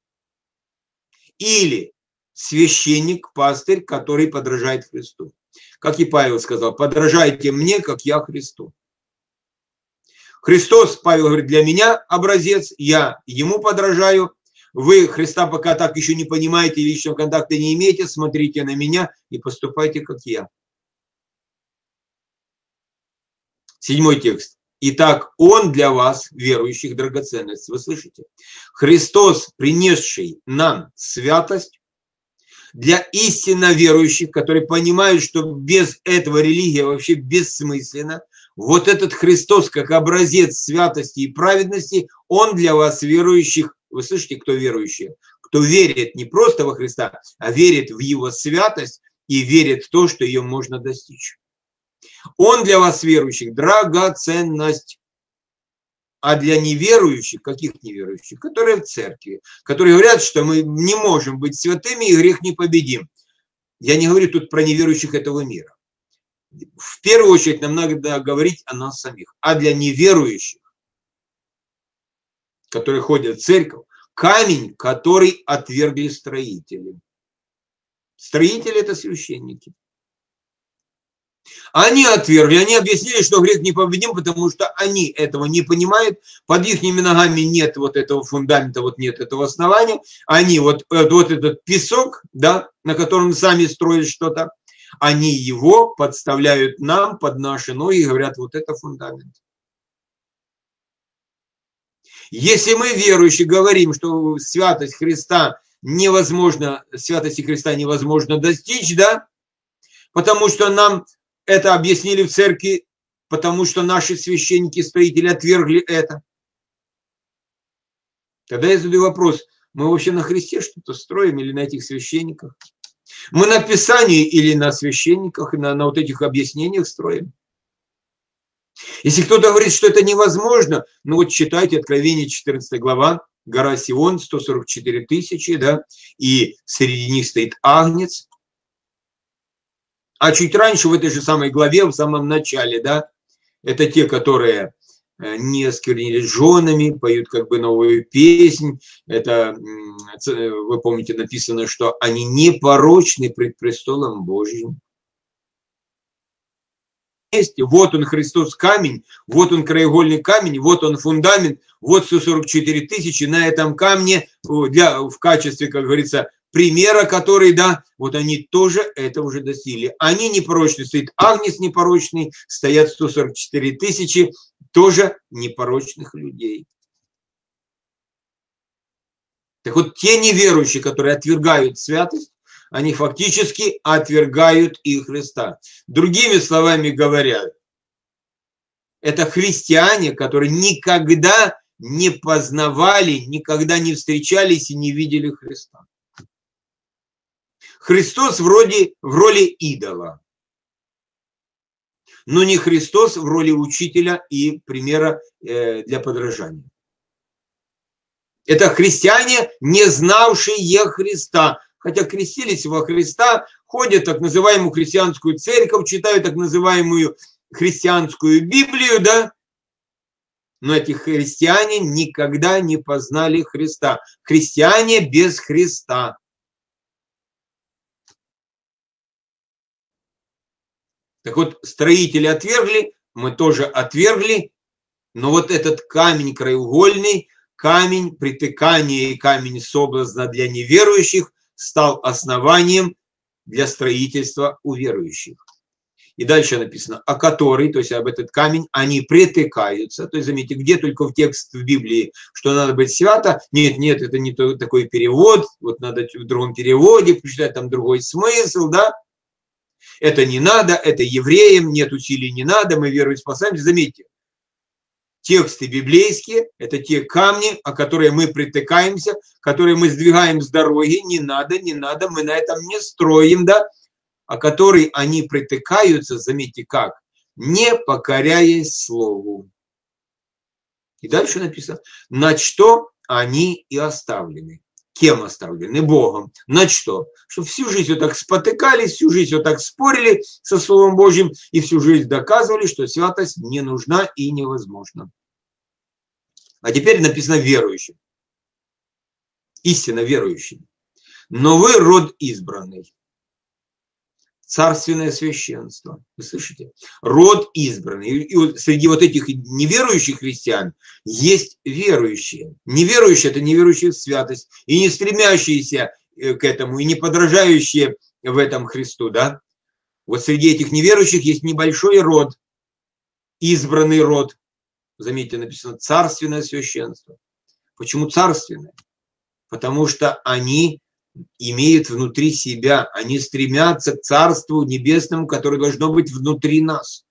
или священник, пастырь, который подражает Христу. Как и Павел сказал: подражайте мне, как я Христу. Христос, Павел говорит, для меня образец, я ему подражаю. Вы Христа пока так еще не понимаете, личного контакта не имеете, смотрите на меня и поступайте, как я. Седьмой текст. Итак, Он для вас, верующих, драгоценность. Вы слышите? Христос, принесший нам святость, для истинно верующих, которые понимают, что без этого религия вообще бессмысленна. Вот этот Христос, как образец святости и праведности, Он для вас, верующих, вы слышите, кто верующие? Кто верит не просто во Христа, а верит в Его святость и верит в то, что ее можно достичь. Он для вас, верующих, драгоценность. А для неверующих, каких неверующих? Которые в церкви, которые говорят, что мы не можем быть святыми и грех не победим. Я не говорю тут про неверующих этого мира. В первую очередь нам надо говорить о нас самих. А для неверующих, которые ходят в церковь, камень, который отвергли строители. Строители – это священники. Они отвергли, они объяснили, что грех непобедим, потому что они этого не понимают, под их ногами нет вот этого фундамента, вот нет этого основания, они вот, вот этот песок, да, на котором сами строят что-то, они его подставляют нам под наши ноги и говорят: вот это фундамент. Если мы, верующие, говорим, что святость Христа невозможно, святости Христа невозможно достичь, да, потому что нам это объяснили в церкви, потому что наши священники-строители отвергли это. Тогда я задаю вопрос, мы вообще на Христе что-то строим или на этих священниках? Мы на Писании или на священниках, на, на вот этих объяснениях строим? Если кто-то говорит, что это невозможно, ну вот читайте Откровение четырнадцатая глава, гора Сион, сто сорок четыре тысячи, да, и среди них стоит Агнец. А чуть раньше, в этой же самой главе, в самом начале, да, это те, которые не осквернились женами, поют как бы новую песнь. Это, вы помните, написано, что они непорочны пред престолом Божьим. Вот он, Христос, камень, вот он, краеугольный камень, вот он, фундамент, вот сто сорок четыре тысячи на этом камне для, в качестве, как говорится, примера, который, да, вот они тоже это уже достигли. Они непорочны, стоит Агнец непорочный, стоят сто сорок четыре тысячи тоже непорочных людей. Так вот, те неверующие, которые отвергают святость, они фактически отвергают и Христа. Другими словами говоря, это христиане, которые никогда не познавали, никогда не встречались и не видели Христа. Христос вроде в роли идола, но не Христос в роли учителя и примера для подражания. Это христиане, не знавшие Христа, хотя крестились во Христа, ходят в так называемую христианскую церковь, читают так называемую христианскую Библию, да, но эти христиане никогда не познали Христа. Христиане без Христа. Так вот, строители отвергли, мы тоже отвергли, но вот этот камень краеугольный, камень притыкания и камень соблазна для неверующих стал основанием для строительства у верующих. И дальше написано, о который, то есть об этот камень, они притыкаются. То есть, заметьте, где только в текст в Библии, что надо быть свято. Нет, нет, это не такой перевод, вот надо в другом переводе, прочитать там другой смысл, да. Это не надо, это евреям, нет усилий, не надо, мы верой спасаемся. Заметьте, тексты библейские – это те камни, о которые мы притыкаемся, которые мы сдвигаем с дороги. Не надо, не надо, мы на этом не строим, да, о которые они притыкаются, заметьте как, не покоряясь слову. И дальше написано, на что они и оставлены. Кем оставлены? Богом. На что? Что всю жизнь вот так спотыкались, всю жизнь вот так спорили со Словом Божьим и всю жизнь доказывали, что святость не нужна и невозможна. А теперь написано верующим. Истинно верующим. Но вы род избранный. Царственное священство. Вы слышите? Род избранный. И вот среди вот этих неверующих христиан есть верующие. Неверующие – это неверующие в святость. И не стремящиеся к этому, и не подражающие в этом Христу. Да? Вот среди этих неверующих есть небольшой род. Избранный род. Заметьте, написано царственное священство. Почему царственное? Потому что они имеют внутри себя, они стремятся к Царству Небесному, которое должно быть внутри нас.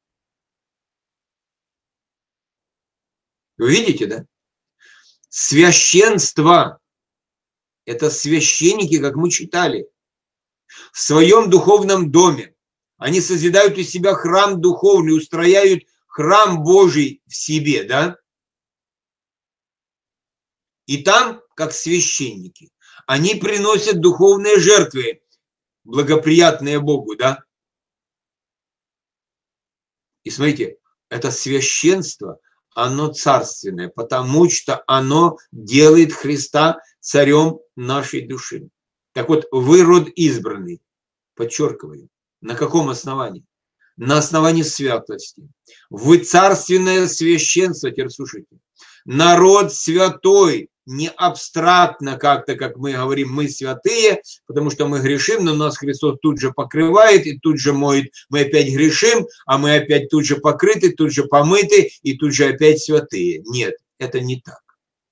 Вы видите, да? Священство – это священники, как мы читали, в своем духовном доме. Они созидают из себя храм духовный, устрояют храм Божий в себе, да? И там, как священники, они приносят духовные жертвы, благоприятные Богу, да? И смотрите, это священство, оно царственное, потому что оно делает Христа царем нашей души. Так вот, вы род избранный, подчеркиваю, на каком основании? На основании святости. Вы царственное священство, теперь слушайте, народ святой, не абстрактно как-то, как мы говорим, мы святые, потому что мы грешим, но нас Христос тут же покрывает и тут же моет, мы опять грешим, а мы опять тут же покрыты, тут же помыты и тут же опять святые. Нет, это не так.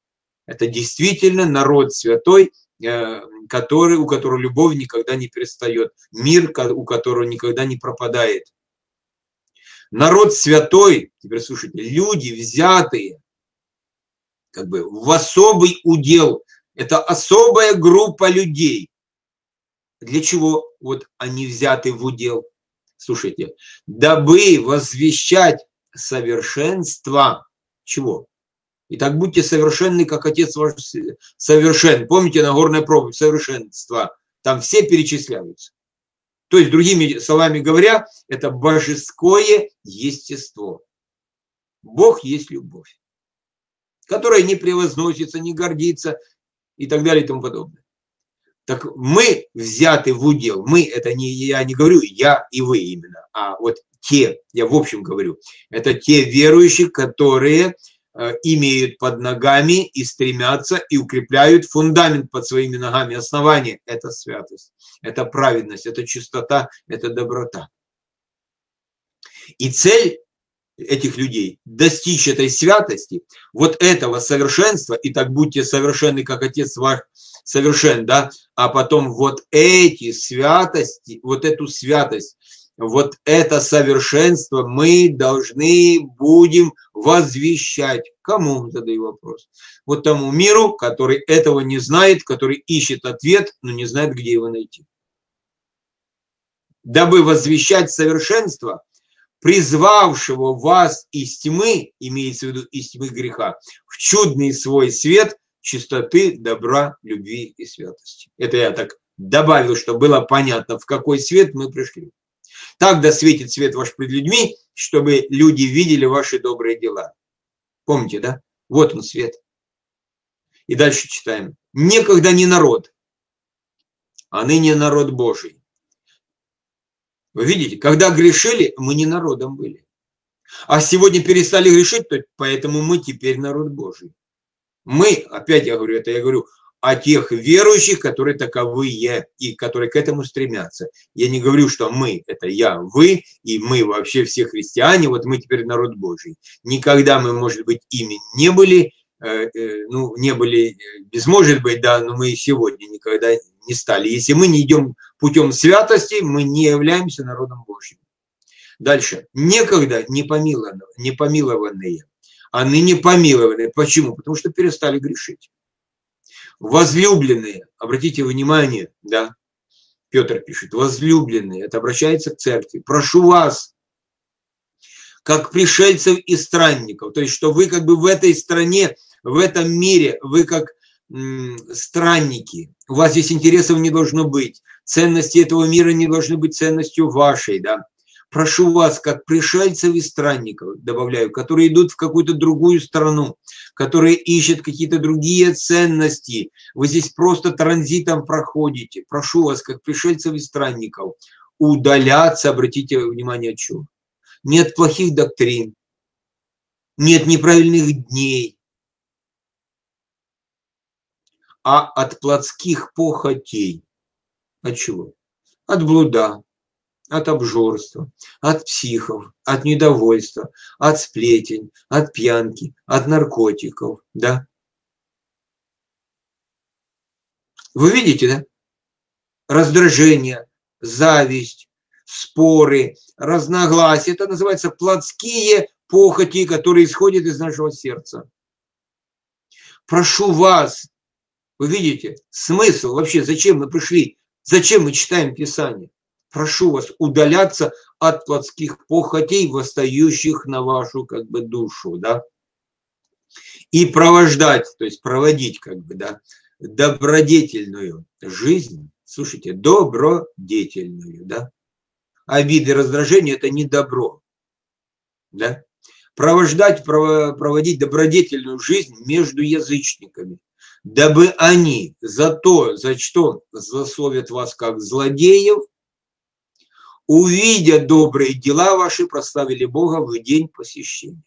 Это действительно народ святой, который, у которого любовь никогда не перестает, мир, у которого никогда не пропадает. Народ святой, теперь слушайте, люди взятые как бы в особый удел. Это особая группа людей. Для чего вот они взяты в удел? Слушайте, дабы возвещать совершенство чего? Итак, будьте совершенны, как Отец ваш совершен. Помните, Нагорная проповедь совершенства. Там все перечисляются. То есть, другими словами говоря, это божеское естество. Бог есть любовь, которая не превозносится, не гордится и так далее и тому подобное. Так мы взяты в удел. Мы, это не я не говорю, я и вы именно, а вот те, я в общем говорю, это те верующие, которые э, имеют под ногами и стремятся и укрепляют фундамент под своими ногами, основание. Это святость, это праведность, это чистота, это доброта. И цель этих людей достичь этой святости, вот этого совершенства, и так будьте совершенны, как Отец ваш совершен, да, а потом вот эти святости, вот эту святость, вот это совершенство мы должны будем возвещать. Кому, задаю вопрос? Вот тому миру, который этого не знает, который ищет ответ, но не знает, где его найти. Дабы возвещать совершенство, призвавшего вас из тьмы, имеется в виду из тьмы греха, в чудный свой свет чистоты, добра, любви и святости. Это я так добавил, чтобы было понятно, в какой свет мы пришли. Так да светит свет ваш пред людьми, чтобы люди видели ваши добрые дела. Помните, да? Вот он свет. И дальше читаем. Некогда не народ, а ныне народ Божий. Вы видите, когда грешили, мы не народом были. А сегодня перестали грешить, то поэтому мы теперь народ Божий. Мы, опять я говорю, это я говорю о тех верующих, которые таковые и которые к этому стремятся. Я не говорю, что мы, это я, вы, и мы вообще все христиане, вот мы теперь народ Божий. Никогда мы, может быть, ими не были, э, э, ну, не были, без может быть, да, но мы и сегодня никогда не стали. Если мы не идем путем святости, мы не являемся народом Божьим. Дальше. Некогда не помилованные, не помилованные, а ныне помилованные. Почему? Потому что перестали грешить. Возлюбленные, обратите внимание, да, Петр пишет, возлюбленные, это обращается к церкви. Прошу вас, как пришельцев и странников, то есть, что вы как бы в этой стране, в этом мире, вы как м, странники, у вас здесь интересов не должно быть, ценности этого мира не должны быть ценностью вашей, да. Прошу вас, как пришельцев и странников, добавляю, которые идут в какую-то другую страну, которые ищут какие-то другие ценности. Вы здесь просто транзитом проходите. Прошу вас, как пришельцев и странников, удаляться, обратите внимание, от чего. Нет плохих доктрин, нет неправильных дней, а от плотских похотей. От чего? От блуда. От обжорства, от психов, от недовольства, от сплетен, от пьянки, от наркотиков, да? Вы видите, да? Раздражение, зависть, споры, разногласия. Это называется плотские похоти, которые исходят из нашего сердца. Прошу вас, вы видите, смысл вообще, зачем мы пришли, зачем мы читаем Писание? Прошу вас удаляться от плотских похотей, восстающих на вашу как бы душу, да, и провождать, то есть проводить как бы, да, добродетельную жизнь, слушайте, добродетельную, да, обиды, раздражения – это не добро, да, провождать, проводить добродетельную жизнь между язычниками, дабы они за то, за что злословят вас как злодеев, увидя добрые дела ваши, прославили Бога в день посещения.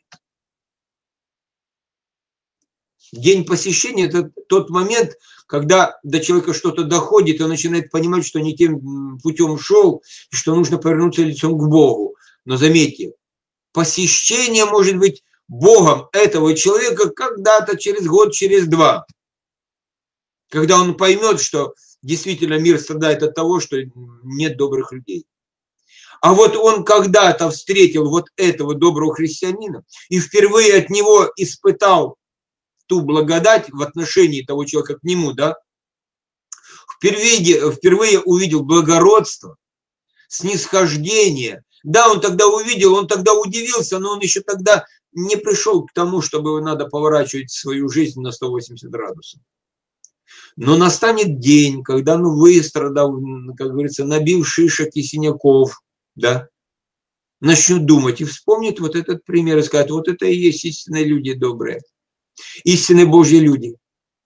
День посещения – это тот момент, когда до человека что-то доходит, и он начинает понимать, что не тем путем шел, и что нужно повернуться лицом к Богу. Но заметьте, посещение может быть Богом этого человека когда-то, через год, через два. Когда он поймет, что действительно мир страдает от того, что нет добрых людей. А вот он когда-то встретил вот этого доброго христианина и впервые от него испытал ту благодать в отношении того человека к нему, да, впервые, впервые увидел благородство, снисхождение. Да, он тогда увидел, он тогда удивился, но он еще тогда не пришел к тому, чтобы надо поворачивать свою жизнь на сто восемьдесят градусов. Но настанет день, когда, ну, выстрадав, как говорится, набив шишек и синяков, да, начнет думать и вспомнит вот этот пример и скажет, вот это и есть истинные люди добрые, истинные Божьи люди.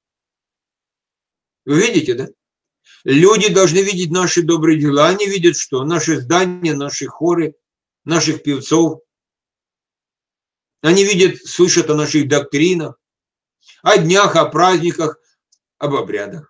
Вы видите, да? Люди должны видеть наши добрые дела, они видят что? Наши здания, наши хоры, наших певцов. Они видят, слышат о наших доктринах, о днях, о праздниках, об обрядах.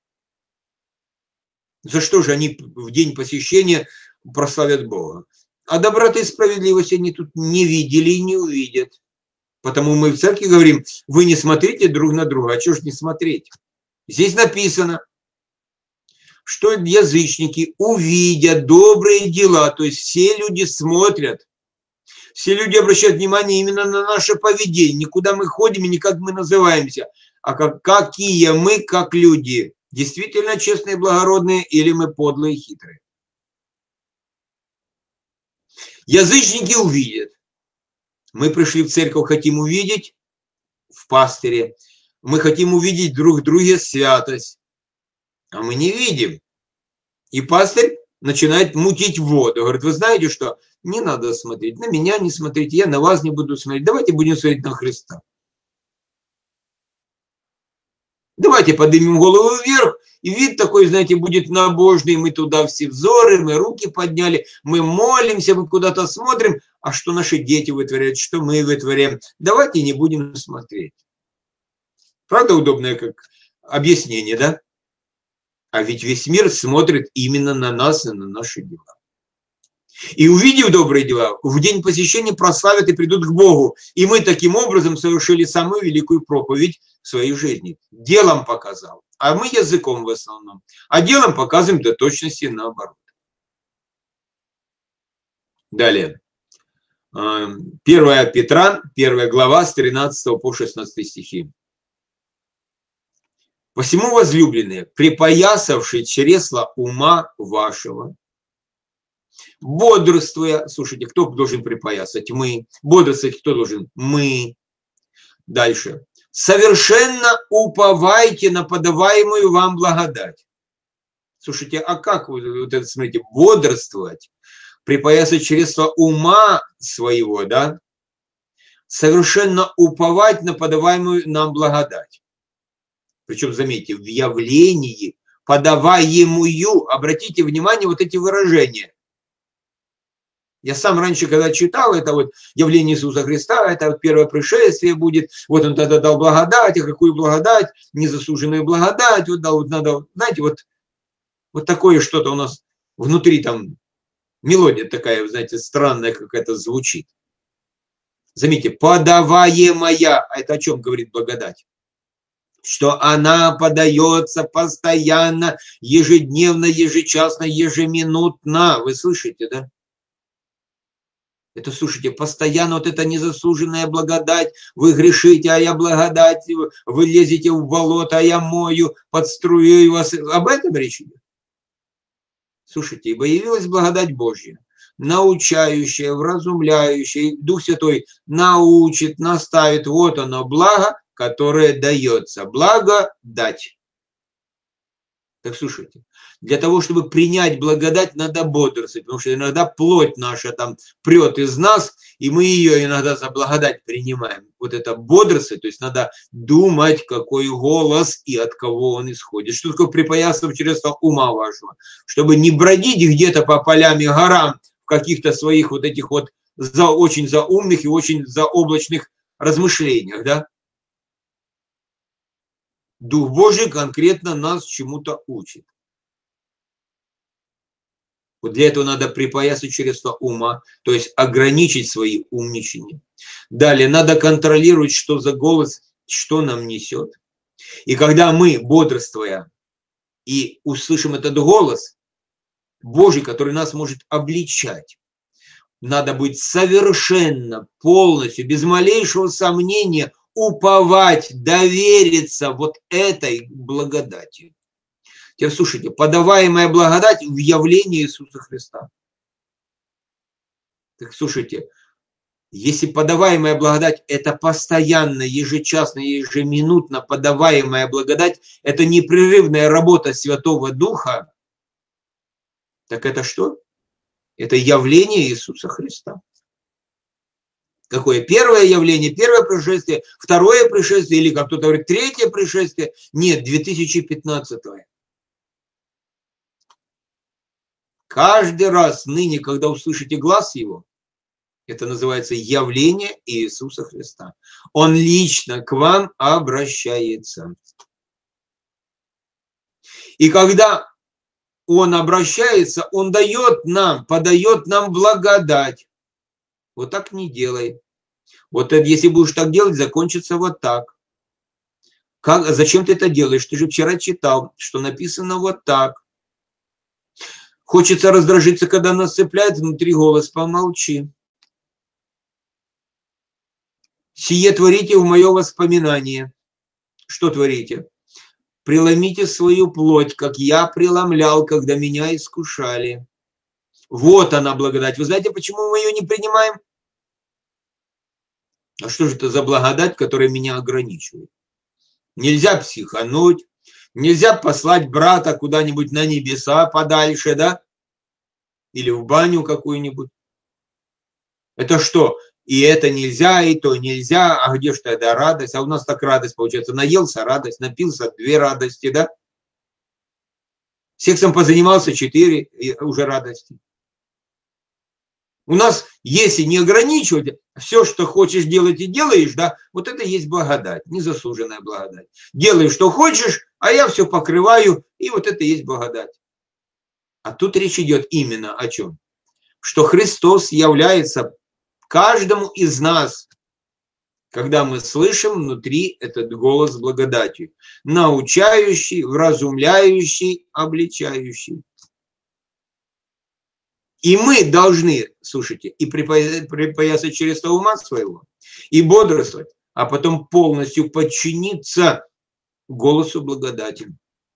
За что же они в день посещения прославят Бога? А доброты и справедливости они тут не видели и не увидят. Потому мы в церкви говорим, вы не смотрите друг на друга. А чего ж не смотреть? Здесь написано, что язычники увидят добрые дела. То есть все люди смотрят. Все люди обращают внимание именно на наше поведение. Не куда мы ходим и не как мы называемся, а как, какие мы как люди. Действительно честные, благородные или мы подлые и хитрые. Язычники увидят. Мы пришли в церковь, хотим увидеть в пастыре. Мы хотим увидеть друг в друге святость. А мы не видим. И пастырь начинает мутить воду. Говорит, вы знаете что? Не надо смотреть. На меня не смотрите, я на вас не буду смотреть. Давайте будем смотреть на Христа. Давайте поднимем голову вверх. И вид такой, знаете, будет набожный. Мы туда все взоры, мы руки подняли, мы молимся, мы куда-то смотрим. А что наши дети вытворяют, что мы вытворяем? Давайте не будем смотреть. Правда удобное как объяснение, да? А ведь весь мир смотрит именно на нас и на наши дела. И увидев добрые дела, в день посещения прославят и придут к Богу. И мы таким образом совершили самую великую проповедь в своей жизни. Делом показал. А мы языком в основном. А делом показываем до точности наоборот. Далее. первое Петра, первая глава, с тринадцатого по шестнадцатый стихи. «Посему, возлюбленные, припоясавшие чресла ума вашего, бодрствуя», слушайте, кто должен припоясать? Мы. Бодрствовать кто должен? Мы. Дальше. «Совершенно уповайте на подаваемую вам благодать». Слушайте, а как вот это, смотрите, бодрствовать, припоясать чресла ума своего, да? Совершенно уповать на подаваемую нам благодать. Причем, заметьте, в явлении подаваемую, обратите внимание, вот эти выражения. Я сам раньше, когда читал, это вот явление Иисуса Христа, это вот первое пришествие будет, вот он тогда дал благодать, а какую благодать, незаслуженную благодать, вот дал, вот надо, знаете, вот, вот такое что-то у нас внутри там, мелодия такая, знаете, странная какая-то звучит. Заметьте, подаваемая, а это о чем говорит благодать? Что она подается постоянно, ежедневно, ежечасно, ежеминутно. Вы слышите, да? Это, слушайте, постоянно вот эта незаслуженная благодать. Вы грешите, а я благодать. Вы лезете в болото, а я мою, подструю вас. Об этом речь идет. Слушайте, ибо явилась благодать Божья, научающая, вразумляющая. Дух Святой научит, наставит. Вот оно, благо, которое дается. Благодать. Так слушайте, для того, чтобы принять благодать, надо бодрствовать, потому что иногда плоть наша там прет из нас, и мы ее иногда за благодать принимаем. Вот это бодрствовать, то есть надо думать, какой голос и от кого он исходит. Что такое припоясав чресла ума вашего? Чтобы не бродить где-то по полям и горам в каких-то своих вот этих вот за, очень заумных и очень заоблачных размышлениях, да? Дух Божий конкретно нас чему-то учит. Вот для этого надо припоясать чресла ума, то есть ограничить свои умничания. Далее надо контролировать, что за голос, что нам несет. И когда мы, бодрствуя, и услышим этот голос Божий, который нас может обличать, надо быть совершенно, полностью, без малейшего сомнения уповать, довериться вот этой благодати. Теперь слушайте, подаваемая благодать в явлении Иисуса Христа. Так слушайте, если подаваемая благодать – это постоянно, ежечасно, ежеминутно подаваемая благодать, это непрерывная работа Святого Духа, так это что? Это явление Иисуса Христа. Какое первое явление, первое пришествие, второе пришествие, или, как кто-то говорит, третье пришествие? Нет, две тысячи пятнадцатое. Каждый раз ныне, когда услышите глас Его, это называется явление Иисуса Христа. Он лично к вам обращается. И когда Он обращается, Он дает нам, подает нам благодать. Вот так не делай. Вот это, если будешь так делать, закончится вот так. Как, зачем ты это делаешь? Ты же вчера читал, что написано вот так. Хочется раздражиться, когда нас цепляет внутри голос, помолчи. Сие творите в мое воспоминание. Что творите? Преломите свою плоть, как я преломлял, когда меня искушали. Вот она благодать. Вы знаете, почему мы ее не принимаем? А что же это за благодать, которая меня ограничивает? Нельзя психануть, нельзя послать брата куда-нибудь на небеса подальше, да? Или в баню какую-нибудь. Это что? И это нельзя, и то нельзя. А где же тогда радость? А у нас так радость получается. Наелся — радость, напился — две радости, да? Сексом позанимался — четыре, и уже радости. У нас, если не ограничивать, все, что хочешь делать и делаешь, да, вот это есть благодать, незаслуженная благодать. Делай, что хочешь, а я все покрываю, и вот это есть благодать. А тут речь идет именно о чем? Что Христос является каждому из нас, когда мы слышим внутри этот голос благодати, научающий, вразумляющий, обличающий. И мы должны, слушайте, и припоясать чресла ума своего, и бодрствовать, а потом полностью подчиниться голосу благодати.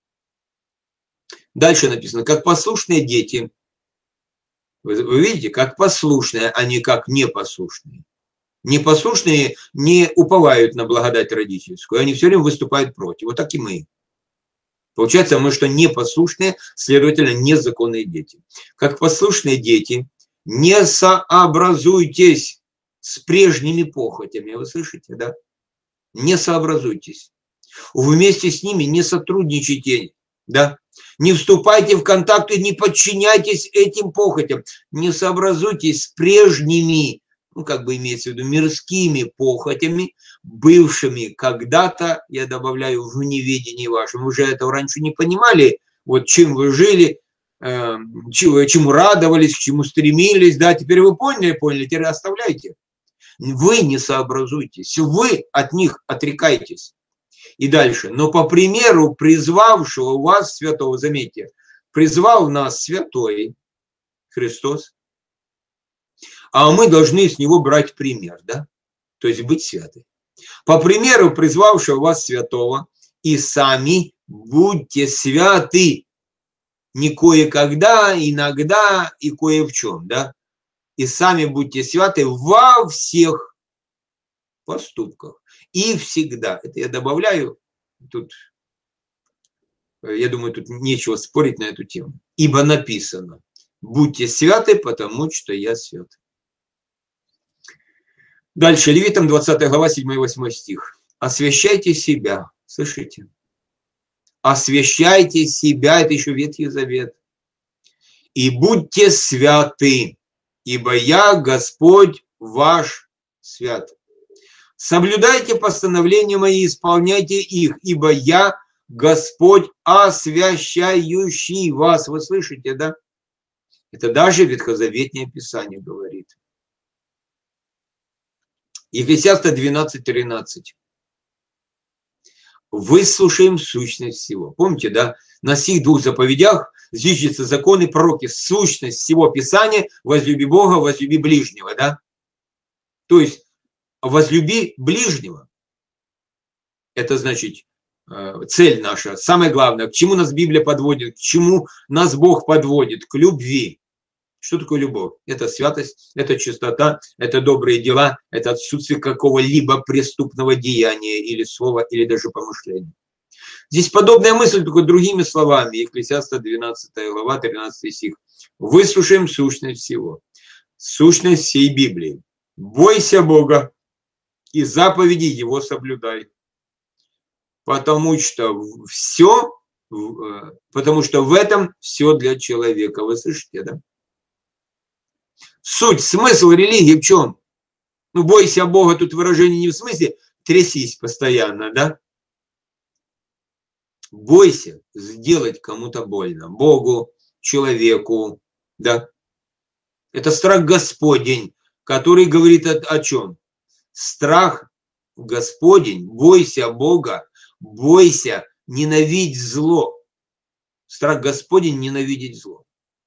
Дальше написано, как послушные дети. Вы, вы видите, как послушные, а не как непослушные. Непослушные не уповают на благодать родительскую, они все время выступают против. Вот так и мы. Получается, мы что непослушные, следовательно, незаконные дети. Как послушные дети, не сообразуйтесь с прежними похотями. Вы слышите, да? Не сообразуйтесь. Вместе с ними не сотрудничайте, да? Не вступайте в контакты, не подчиняйтесь этим похотям. Не сообразуйтесь с прежними, ну, как бы имеется в виду, мирскими похотями, бывшими когда-то, я добавляю, в неведении вашем. Вы же этого раньше не понимали, вот чем вы жили, э, чему радовались, к чему стремились, да, теперь вы поняли, поняли, теперь оставляйте. Вы не сообразуйтесь, вы от них отрекайтесь. И дальше, но по примеру призвавшего вас святого, заметьте, призвал нас святой Христос, а мы должны с него брать пример, да, то есть быть святым. По примеру призвавшего вас святого, и сами будьте святы, не кое-когда, иногда и кое в чем, да, и сами будьте святы во всех поступках и всегда. Это я добавляю, тут, я думаю, тут нечего спорить на эту тему, ибо написано, будьте святы, потому что я свят. Дальше, Левитам двадцатая глава, седьмой и восьмой стих. Освящайте себя, слышите? Освящайте себя, это еще Ветхий Завет. И будьте святы, ибо я Господь ваш свят. Соблюдайте постановления мои, исполняйте их, ибо я Господь, освящающий вас. Вы слышите, да? Это даже Ветхозаветное Писание говорит. Екклесиаста двенадцать тринадцать. Выслушаем сущность всего. Помните, да? На сих двух заповедях зиждется законы пророки. Сущность всего Писания: возлюби Бога, возлюби ближнего, да? То есть возлюби ближнего. Это значит цель наша. Самое главное, к чему нас Библия подводит, к чему нас Бог подводит? К любви. Что такое любовь? Это святость, это чистота, это добрые дела, это отсутствие какого-либо преступного деяния или слова, или даже помышления. Здесь подобная мысль, только другими словами. Екклесиаста двенадцатая глава, тринадцатый стих. Выслушаем сущность всего. Сущность всей Библии. Бойся Бога и заповеди Его соблюдай. Потому что все, потому что в этом все для человека. Вы слышите, да? Суть, смысл религии в чем? Ну, бойся Бога, тут выражение не в смысле трясись постоянно, да? Бойся сделать кому-то больно. Богу, человеку, да? Это страх Господень, который говорит о, о чем? Страх Господень, бойся Бога, бойся ненавидеть зло. Страх Господень — ненавидеть зло.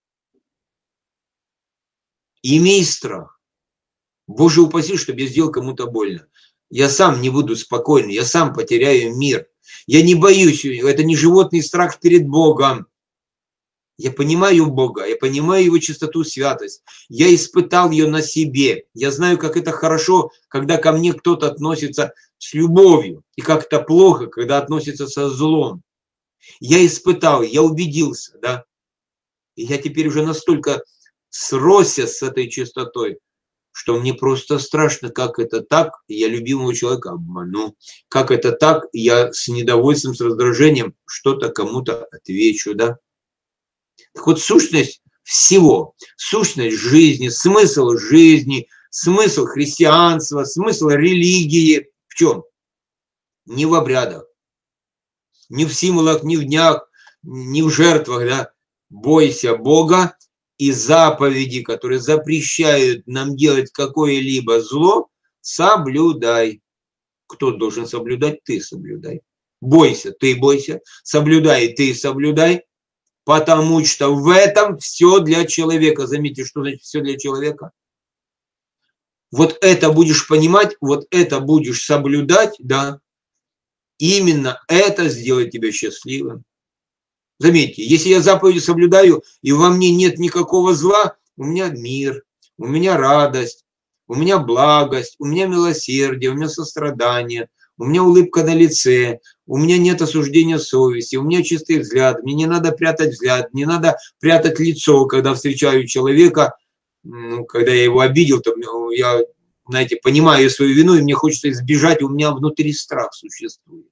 Имей страх. Боже упаси, чтобы я сделал кому-то больно. Я сам не буду спокоен, я сам потеряю мир. Я не боюсь, это не животный страх перед Богом. Я понимаю Бога, я понимаю Его чистоту, святость. Я испытал ее на себе. Я знаю, как это хорошо, когда ко мне кто-то относится с любовью. И как это плохо, когда относится со злом. Я испытал, я убедился, да. И я теперь уже настолько сросся с этой чистотой, что мне просто страшно, как это так, я любимого человека обману. Как это так, я с недовольством, с раздражением что-то кому-то отвечу, да. Так вот, сущность всего, сущность жизни, смысл жизни, смысл христианства, смысл религии в чем? Не в обрядах, не в символах, не в днях, не в жертвах, да. Бойся Бога и заповеди, которые запрещают нам делать какое-либо зло, соблюдай. Кто должен соблюдать? Ты соблюдай. Бойся, ты бойся, соблюдай, ты соблюдай. Потому что в этом все для человека. Заметьте, что значит все для человека? Вот это будешь понимать, вот это будешь соблюдать, да. Именно это сделает тебя счастливым. Заметьте, если я заповеди соблюдаю, и во мне нет никакого зла, у меня мир, у меня радость, у меня благость, у меня милосердие, у меня сострадание, у меня улыбка на лице, у меня нет осуждения совести, у меня чистый взгляд, мне не надо прятать взгляд, не надо прятать лицо, когда встречаю человека, ну, когда я его обидел, то я, знаете, понимаю свою вину, и мне хочется избежать, у меня внутри страх существует.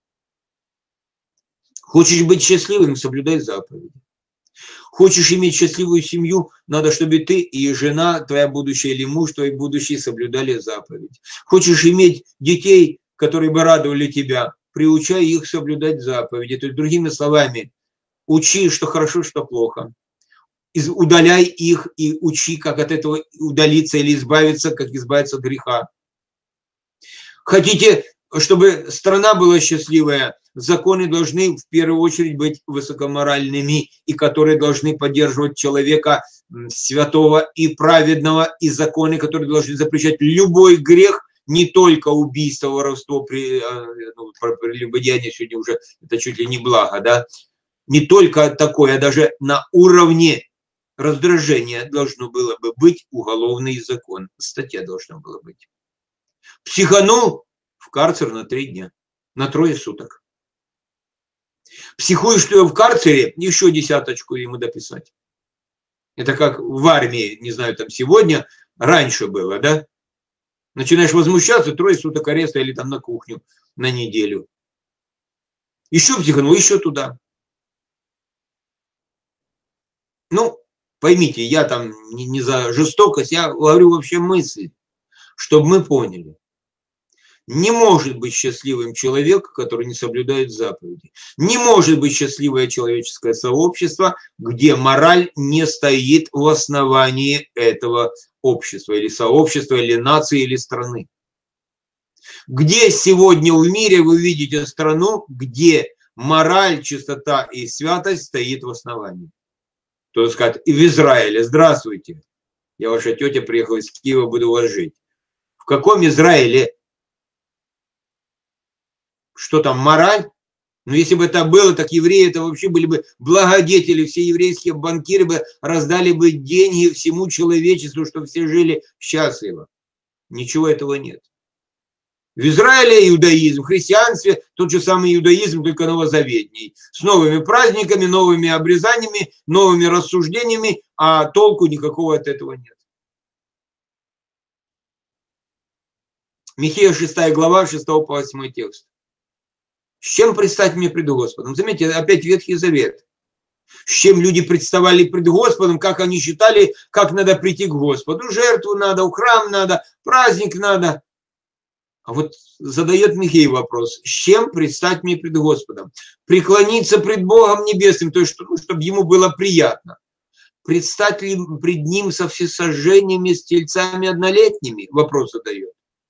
Хочешь быть счастливым, соблюдай заповеди. Хочешь иметь счастливую семью, надо, чтобы ты и жена, твоя будущая или муж твой будущий соблюдали заповеди. Хочешь иметь детей, которые бы радовали тебя, приучай их соблюдать заповеди. То есть, другими словами, учи, что хорошо, что плохо. Удаляй их и учи, как от этого удалиться или избавиться, как избавиться от греха. Хотите, чтобы страна была счастливая, законы должны в первую очередь быть высокоморальными, и которые должны поддерживать человека святого и праведного, и законы, которые должны запрещать любой грех, не только убийство, воровство, при, ну, прелюбодеяние сегодня уже это чуть ли не благо, да, не только такое, а даже на уровне раздражения должно было бы быть уголовный закон, статья должна была быть. Психанул — в карцер на три дня, на трое суток. Психуешь ты в карцере, еще десяточку ему дописать. Это как в армии, не знаю, там сегодня, раньше было, да? Начинаешь возмущаться, трое суток ареста или там на кухню на неделю. Еще психанул, еще туда. Ну, поймите, я там не, не за жестокость, я говорю вообще мысли, чтобы мы поняли. Не может быть счастливым человек, который не соблюдает заповеди. Не может быть счастливое человеческое сообщество, где мораль не стоит в основании этого общества, или сообщества, или нации, или страны. Где сегодня в мире вы видите страну, где мораль, чистота и святость стоит в основании? Кто-то скажет, и в Израиле, здравствуйте, я ваша тетя, приехала из Киева, буду у вас жить. В каком Израиле? Что там, мораль? Ну, если бы это было, так евреи это вообще были бы благодетели, все еврейские банкиры бы раздали бы деньги всему человечеству, чтобы все жили счастливо. Ничего этого нет. В Израиле иудаизм, в христианстве тот же самый иудаизм, только новозаветний. С новыми праздниками, новыми обрезаниями, новыми рассуждениями, а толку никакого от этого нет. Михея шестая глава, шестого по восьмой текст. С чем предстать мне пред Господом? Заметьте, опять Ветхий Завет. С чем люди представали пред Господом, как они считали, как надо прийти к Господу. Жертву надо, храм надо, праздник надо. А вот задает Михей вопрос, с чем предстать мне пред Господом? Преклониться пред Богом Небесным, то есть, чтобы ему было приятно. Предстать ли пред ним со всесожжениями, с тельцами однолетними? Вопрос задает.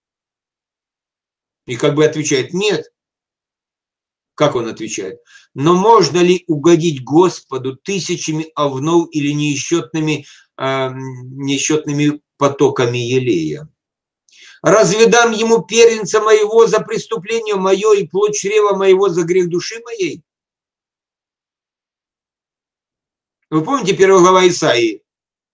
И как бы отвечает, нет. Как он отвечает? Но можно ли угодить Господу тысячами овнов или несчетными, э, несчетными потоками елея? Разве дам ему первенца моего за преступление мое и плоть чрева моего за грех души моей? Вы помните первая глава Исаии?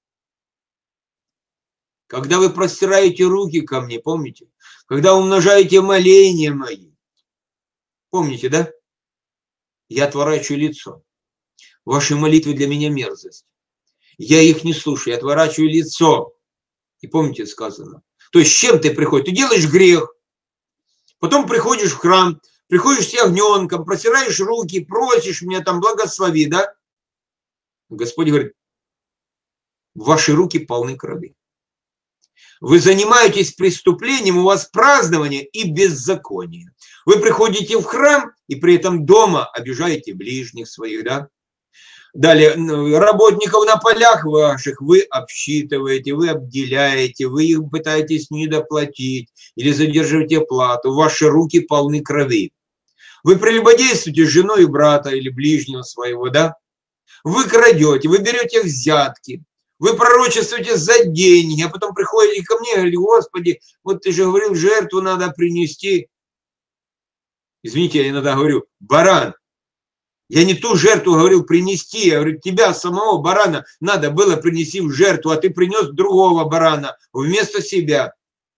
Когда вы простираете руки ко мне, помните? Когда умножаете моления мои. Помните, да? Я отворачиваю лицо. Ваши молитвы для меня мерзость. Я их не слушаю, я отворачиваю лицо. И помните, сказано. То есть с чем ты приходишь? Ты делаешь грех. Потом приходишь в храм, приходишь с ягненком, протираешь руки, просишь меня там благослови, да? Господь говорит, ваши руки полны крови. Вы занимаетесь преступлением, у вас празднование и беззаконие. Вы приходите в храм и при этом дома обижаете ближних своих, да? Далее, работников на полях ваших вы обсчитываете, вы обделяете, вы их пытаетесь недоплатить или задерживаете плату. Ваши руки полны крови. Вы прелюбодействуете с женой брата или ближнего своего, да? Вы крадете, вы берете взятки, вы пророчествуете за деньги, а потом приходите ко мне и говорите, Господи, вот ты же говорил, жертву надо принести. Извините, я иногда говорю, баран. Я не ту жертву говорил принести, я говорю, тебя самого барана надо было принести в жертву, а ты принес другого барана вместо себя.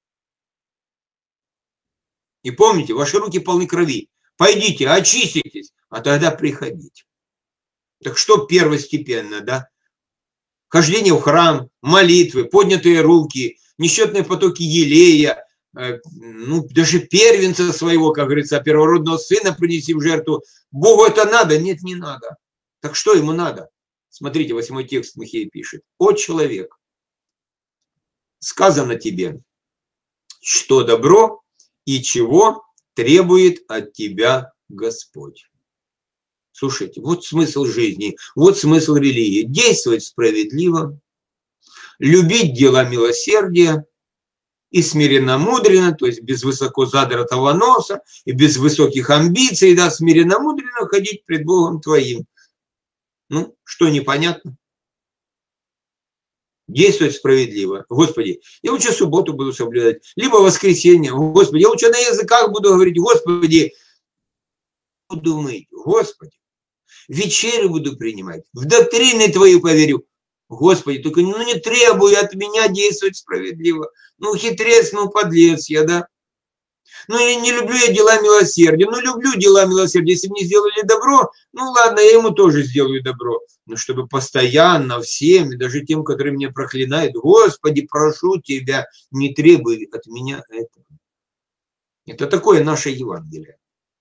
И помните, ваши руки полны крови. Пойдите, очиститесь, а тогда приходите. Так что первостепенно, да? Хождение в храм, молитвы, поднятые руки, несчетные потоки елея, ну, даже первенца своего, как говорится, первородного сына принеси в жертву. Богу это надо? Нет, не надо. Так что ему надо? Смотрите, восьмой текст Михей пишет. О, человек, сказано тебе, что добро и чего требует от тебя Господь. Слушайте, вот смысл жизни, вот смысл религии. Действовать справедливо, любить дела милосердия, и смиренно-мудренно, то есть без высоко задротого носа и без высоких амбиций, да, смиренно-мудренно ходить пред Богом твоим. Ну, что непонятно? Действовать справедливо. Господи, я лучше субботу буду соблюдать, либо воскресенье. Господи, я лучше на языках буду говорить, Господи, буду мыть, Господи, вечерю буду принимать, в доктрины Твою поверю. Господи, только ну, не требуй от меня действовать справедливо. Ну, хитрец, ну, подлец я, да? Ну, я не люблю я дела милосердия. Ну, люблю дела милосердия. Если мне сделали добро, ну, ладно, я ему тоже сделаю добро. Но чтобы постоянно всем, и даже тем, которые меня проклинают, Господи, прошу Тебя, не требуй от меня этого. Это такое наше Евангелие.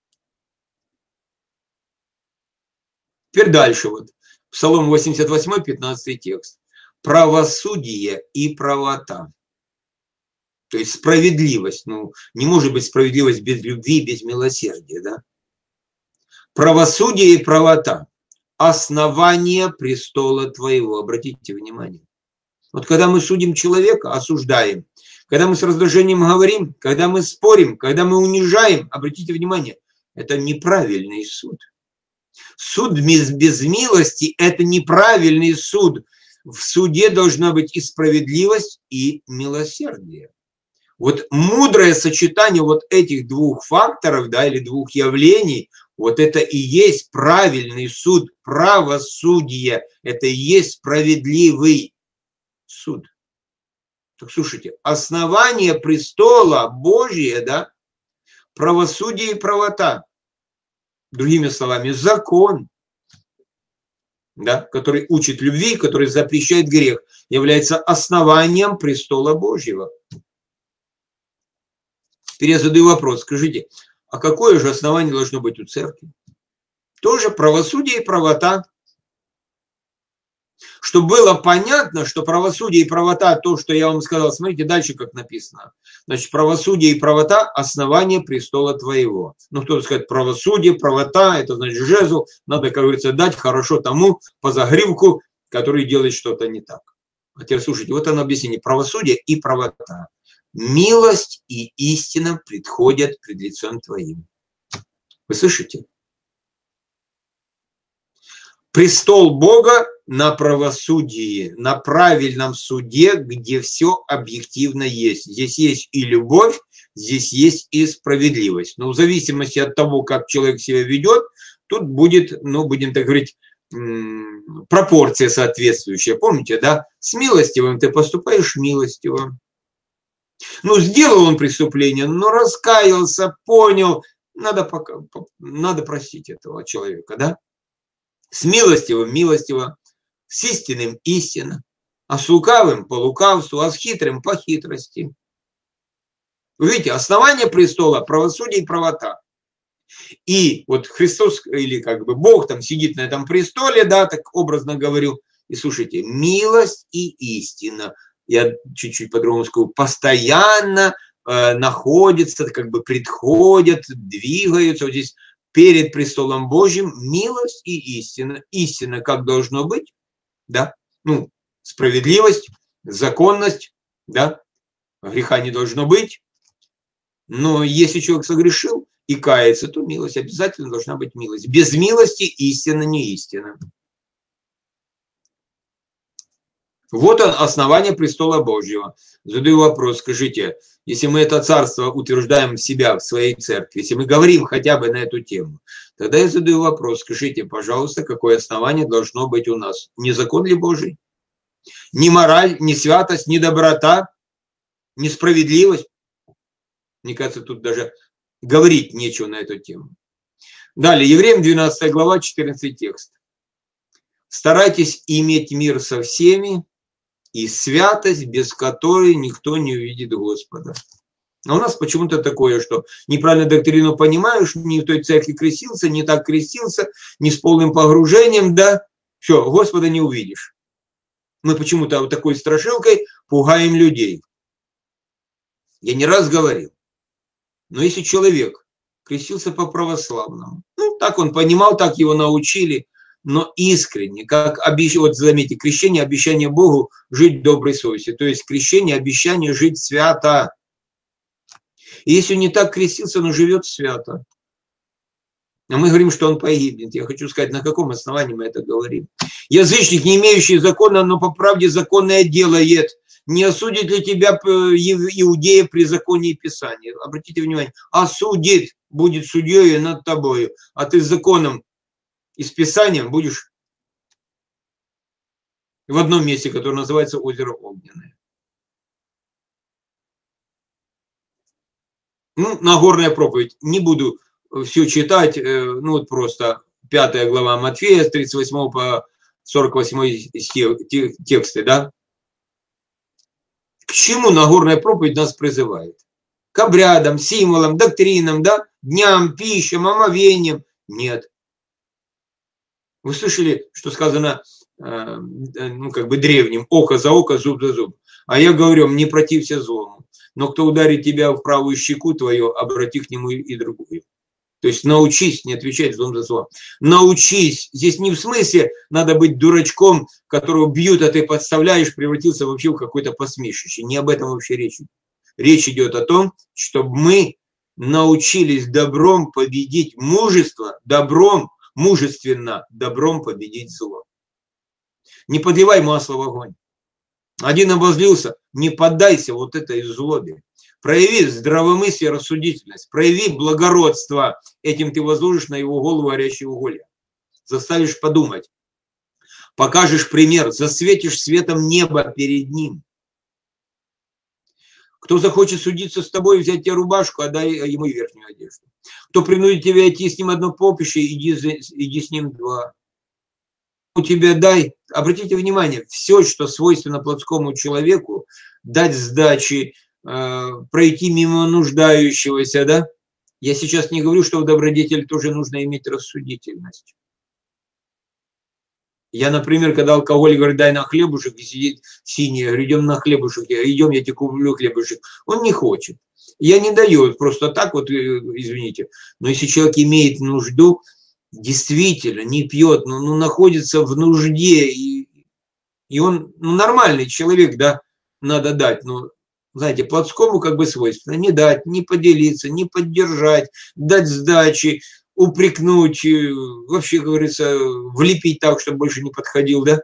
Теперь дальше вот. Псалом восемьдесят восемь, пятнадцатый текст. Правосудие и правота. То есть справедливость. Ну, не может быть справедливость без любви, без милосердия, да? Правосудие и правота. Основание престола твоего. Обратите внимание. Вот когда мы судим человека, осуждаем, когда мы с раздражением говорим, когда мы спорим, когда мы унижаем, обратите внимание, это неправильный суд. Суд без, без милости – это неправильный суд. В суде должна быть и справедливость, и милосердие. Вот мудрое сочетание вот этих двух факторов, да, или двух явлений, вот это и есть правильный суд, правосудие, это и есть справедливый суд. Так слушайте, основание престола Божия, да, правосудие и правота. Другими словами, закон, да, который учит любви, который запрещает грех, является основанием престола Божьего. Теперь я задаю вопрос, скажите, а какое же основание должно быть у церкви? Тоже правосудие и правота. Чтобы было понятно, что правосудие и правота, то, что я вам сказал, смотрите дальше, как написано. Значит, правосудие и правота – основание престола твоего. Ну, кто-то скажет, правосудие, правота – это значит жезл. Надо, как говорится, дать хорошо тому по загривку, который делает что-то не так. А теперь слушайте, вот оно объяснение. Правосудие и правота. Милость и истина предходят пред лицом твоим. Вы слышите? Престол Бога на правосудии, на правильном суде, где все объективно есть. Здесь есть и любовь, здесь есть и справедливость. Но в зависимости от того, как человек себя ведет, тут будет, ну, будем так говорить, пропорция соответствующая. Помните, да? С милостивым ты поступаешь милостиво. Ну, сделал он преступление, но раскаялся, понял. Надо, пока, надо простить этого человека, да? С милостивым милостиво, с истинным истинно, а с лукавым по лукавству, а с хитрым по хитрости. Вы видите, основание престола – правосудие и правота. И вот Христос, или как бы Бог там сидит на этом престоле, да, так образно говорю, и слушайте, милость и истина, я чуть-чуть по-другому скажу, постоянно э, находятся, как бы предходят, двигаются вот здесь, перед престолом Божьим, милость и истина. Истина, как должно быть, да, ну, справедливость, законность, да, греха не должно быть. Но если человек согрешил и кается, то милость, обязательно должна быть милость. Без милости истина не истина. Вот основание престола Божьего. Задаю вопрос, скажите, если мы это царство утверждаем в себя, в своей церкви, если мы говорим хотя бы на эту тему, тогда я задаю вопрос, скажите, пожалуйста, какое основание должно быть у нас? Не закон ли Божий? Не мораль, не святость, не доброта, не справедливость? Мне кажется, тут даже говорить нечего на эту тему. Далее, Евреям двенадцатая глава, четырнадцатый текст. Старайтесь иметь мир со всеми, и святость, без которой никто не увидит Господа. А у нас почему-то такое, что неправильно доктрину понимаешь, не в той церкви крестился, не так крестился, не с полным погружением, да, все, Господа не увидишь. Мы почему-то вот такой страшилкой пугаем людей. Я не раз говорил, но если человек крестился по православному, ну, так он понимал, так его научили, но искренне, как обещание, вот заметьте, крещение, обещание Богу жить в доброй совести. То есть крещение, обещание жить свято. И если он не так крестился, но живет свято. А мы говорим, что он погибнет. Я хочу сказать, на каком основании мы это говорим. Язычник, не имеющий закона, но по правде законное делает. Не осудит ли тебя иудея при законе и писании? Обратите внимание, осудит, будет судьей над тобою, а ты с законом и с Писанием будешь в одном месте, которое называется озеро Огненное. Ну, Нагорная проповедь. Не буду все читать, ну вот просто пятая глава Матфея, с тридцать восьмого по сорок восьмой тексты, да? К чему Нагорная проповедь нас призывает? К обрядам, символам, доктринам, да? Дням, пищам, омовениям? Нет. Вы слышали, что сказано, ну, как бы древним, око за око, зуб за зуб. А я говорю, не протився злому. но кто ударит тебя в правую щеку твою, обрати к нему и другую. То есть научись не отвечать злом за зло. Научись. Здесь не в смысле надо быть дурачком, которого бьют, а ты подставляешь, превратился вообще в какое-то посмешище. Не об этом вообще речь идет. Речь идет о том, чтобы мы научились добром победить мужество, добром, мужественно, добром победить зло. Не подливай масло в огонь. Один обозлился, не поддайся вот этой злобе. Прояви здравомыслие, рассудительность, прояви благородство. Этим ты возложишь на его голову горящие уголья. Заставишь подумать. Покажешь пример, засветишь светом неба перед ним. Кто захочет судиться с тобой, взять тебе рубашку, отдай ему верхнюю одежду. Кто принудит тебя идти с ним одно попище, иди, иди с ним два. У тебя дай, обратите внимание, все, что свойственно плотскому человеку, дать сдачи, э, пройти мимо нуждающегося, да? Я сейчас не говорю, что в добродетель тоже нужно иметь рассудительность. Я, например, когда алкоголик говорит, дай на хлебушек, и сидит синий, говорю, идем на хлебушек, идем, я тебе куплю хлебушек. Он не хочет. Я не даю, просто так вот, извините. Но если человек имеет нужду, действительно не пьет, но ну, находится в нужде, и, и он ну, нормальный человек, да, надо дать. Но, знаете, плотскому как бы свойственно не дать, не поделиться, не поддержать, дать сдачи, упрекнуть, вообще, говорится, влепить так, чтобы больше не подходил, да?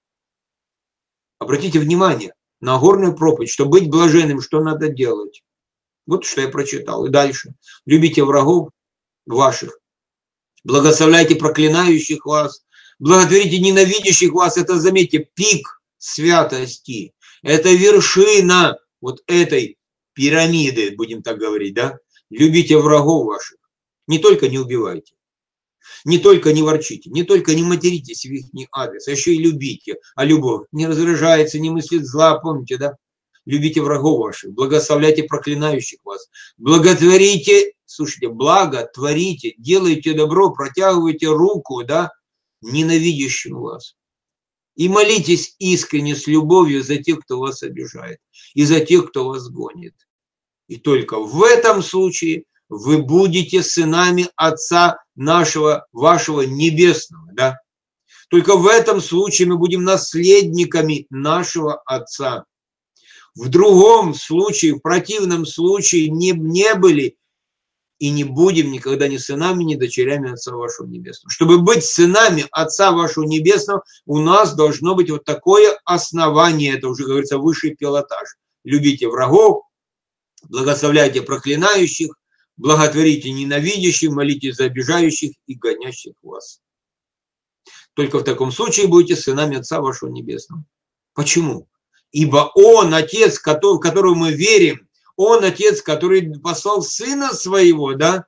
Обратите внимание на горную проповедь, чтобы быть блаженным, что надо делать. Вот что я прочитал. И дальше. Любите врагов ваших, благословляйте проклинающих вас, благодарите ненавидящих вас. Это, заметьте, пик святости. Это вершина вот этой пирамиды, будем так говорить, да? Любите врагов ваших. Не только не убивайте, не только не ворчите, не только не материтесь в их адрес, а еще и любите. А любовь не раздражается, не мыслит зла, помните, да? Любите врагов ваших, благословляйте проклинающих вас, благотворите, слушайте, благотворите, делайте добро, протягивайте руку, да, ненавидящим вас. И молитесь искренне с любовью за тех, кто вас обижает, и за тех, кто вас гонит. И только в этом случае вы будете сынами Отца нашего, вашего небесного, да? Только в этом случае мы будем наследниками нашего Отца. В другом случае, в противном случае не, не были и не будем никогда ни сынами, ни дочерями Отца вашего Небесного. Чтобы быть сынами Отца вашего Небесного, у нас должно быть вот такое основание, это уже, говорится, высший пилотаж. Любите врагов, благословляйте проклинающих, благотворите ненавидящих, молитесь за обижающих и гонящих вас. Только в таком случае будете сынами Отца вашего Небесного. Почему? Ибо Он, Отец, в которого мы верим, Он, Отец, который послал Сына Своего, да?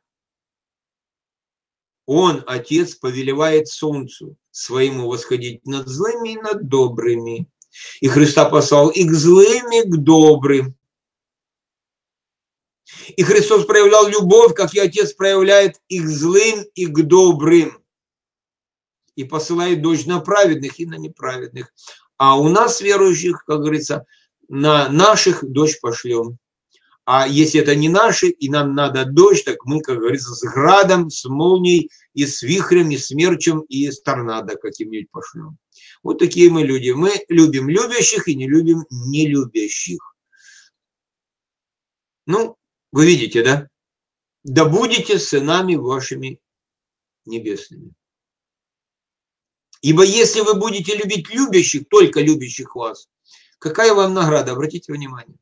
Он, Отец, повелевает Солнцу Своему восходить над злыми и над добрыми. И Христа послал и к злым, и к добрым. И Христос проявлял любовь, как и Отец проявляет и к злым, и к добрым. И посылает дождь на праведных и на неправедных. А у нас, верующих, как говорится, на наших дождь пошлем. А если это не наши, и нам надо дождь, так мы, как говорится, с градом, с молнией, и с вихрем, и с смерчем, и с торнадо каким-нибудь пошлем. Вот такие мы люди. Мы любим любящих и не любим нелюбящих. Ну, вы видите, да? Да будете сынами вашими небесными. Ибо если вы будете любить любящих, только любящих вас, какая вам награда? Обратите внимание.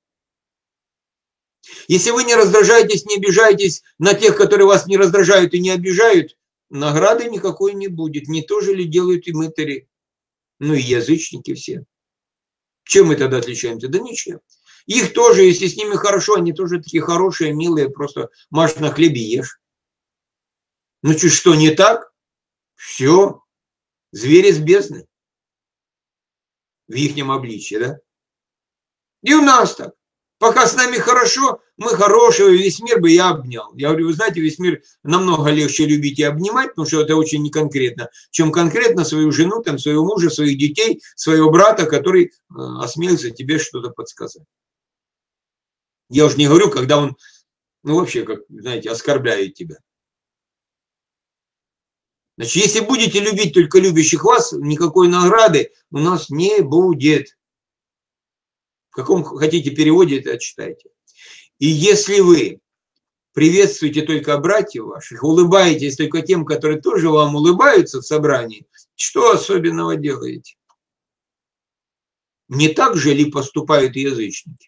Если вы не раздражаетесь, не обижаетесь на тех, которые вас не раздражают и не обижают, награды никакой не будет. Не то же ли делают и мытари, ну и язычники все. Чем мы тогда отличаемся? Да ничем. Их тоже, если с ними хорошо, они тоже такие хорошие, милые, просто маш на хлебе ешь. Ну чуть что не так, все. Звери из бездны в ихнем обличье, да? И у нас так. Пока с нами хорошо, мы хорошие, весь мир бы я обнял. Я говорю, вы знаете, весь мир намного легче любить и обнимать, потому что это очень неконкретно, чем конкретно свою жену, там, своего мужа, своих детей, своего брата, который э, осмелился тебе что-то подсказать. Я уже не говорю, когда он, ну вообще, как, знаете, оскорбляет тебя. Значит, если будете любить только любящих вас, никакой награды у нас не будет. В каком хотите переводе это читайте. И если вы приветствуете только братьев ваших, улыбаетесь только тем, которые тоже вам улыбаются в собрании, что особенного делаете? Не так же ли поступают язычники?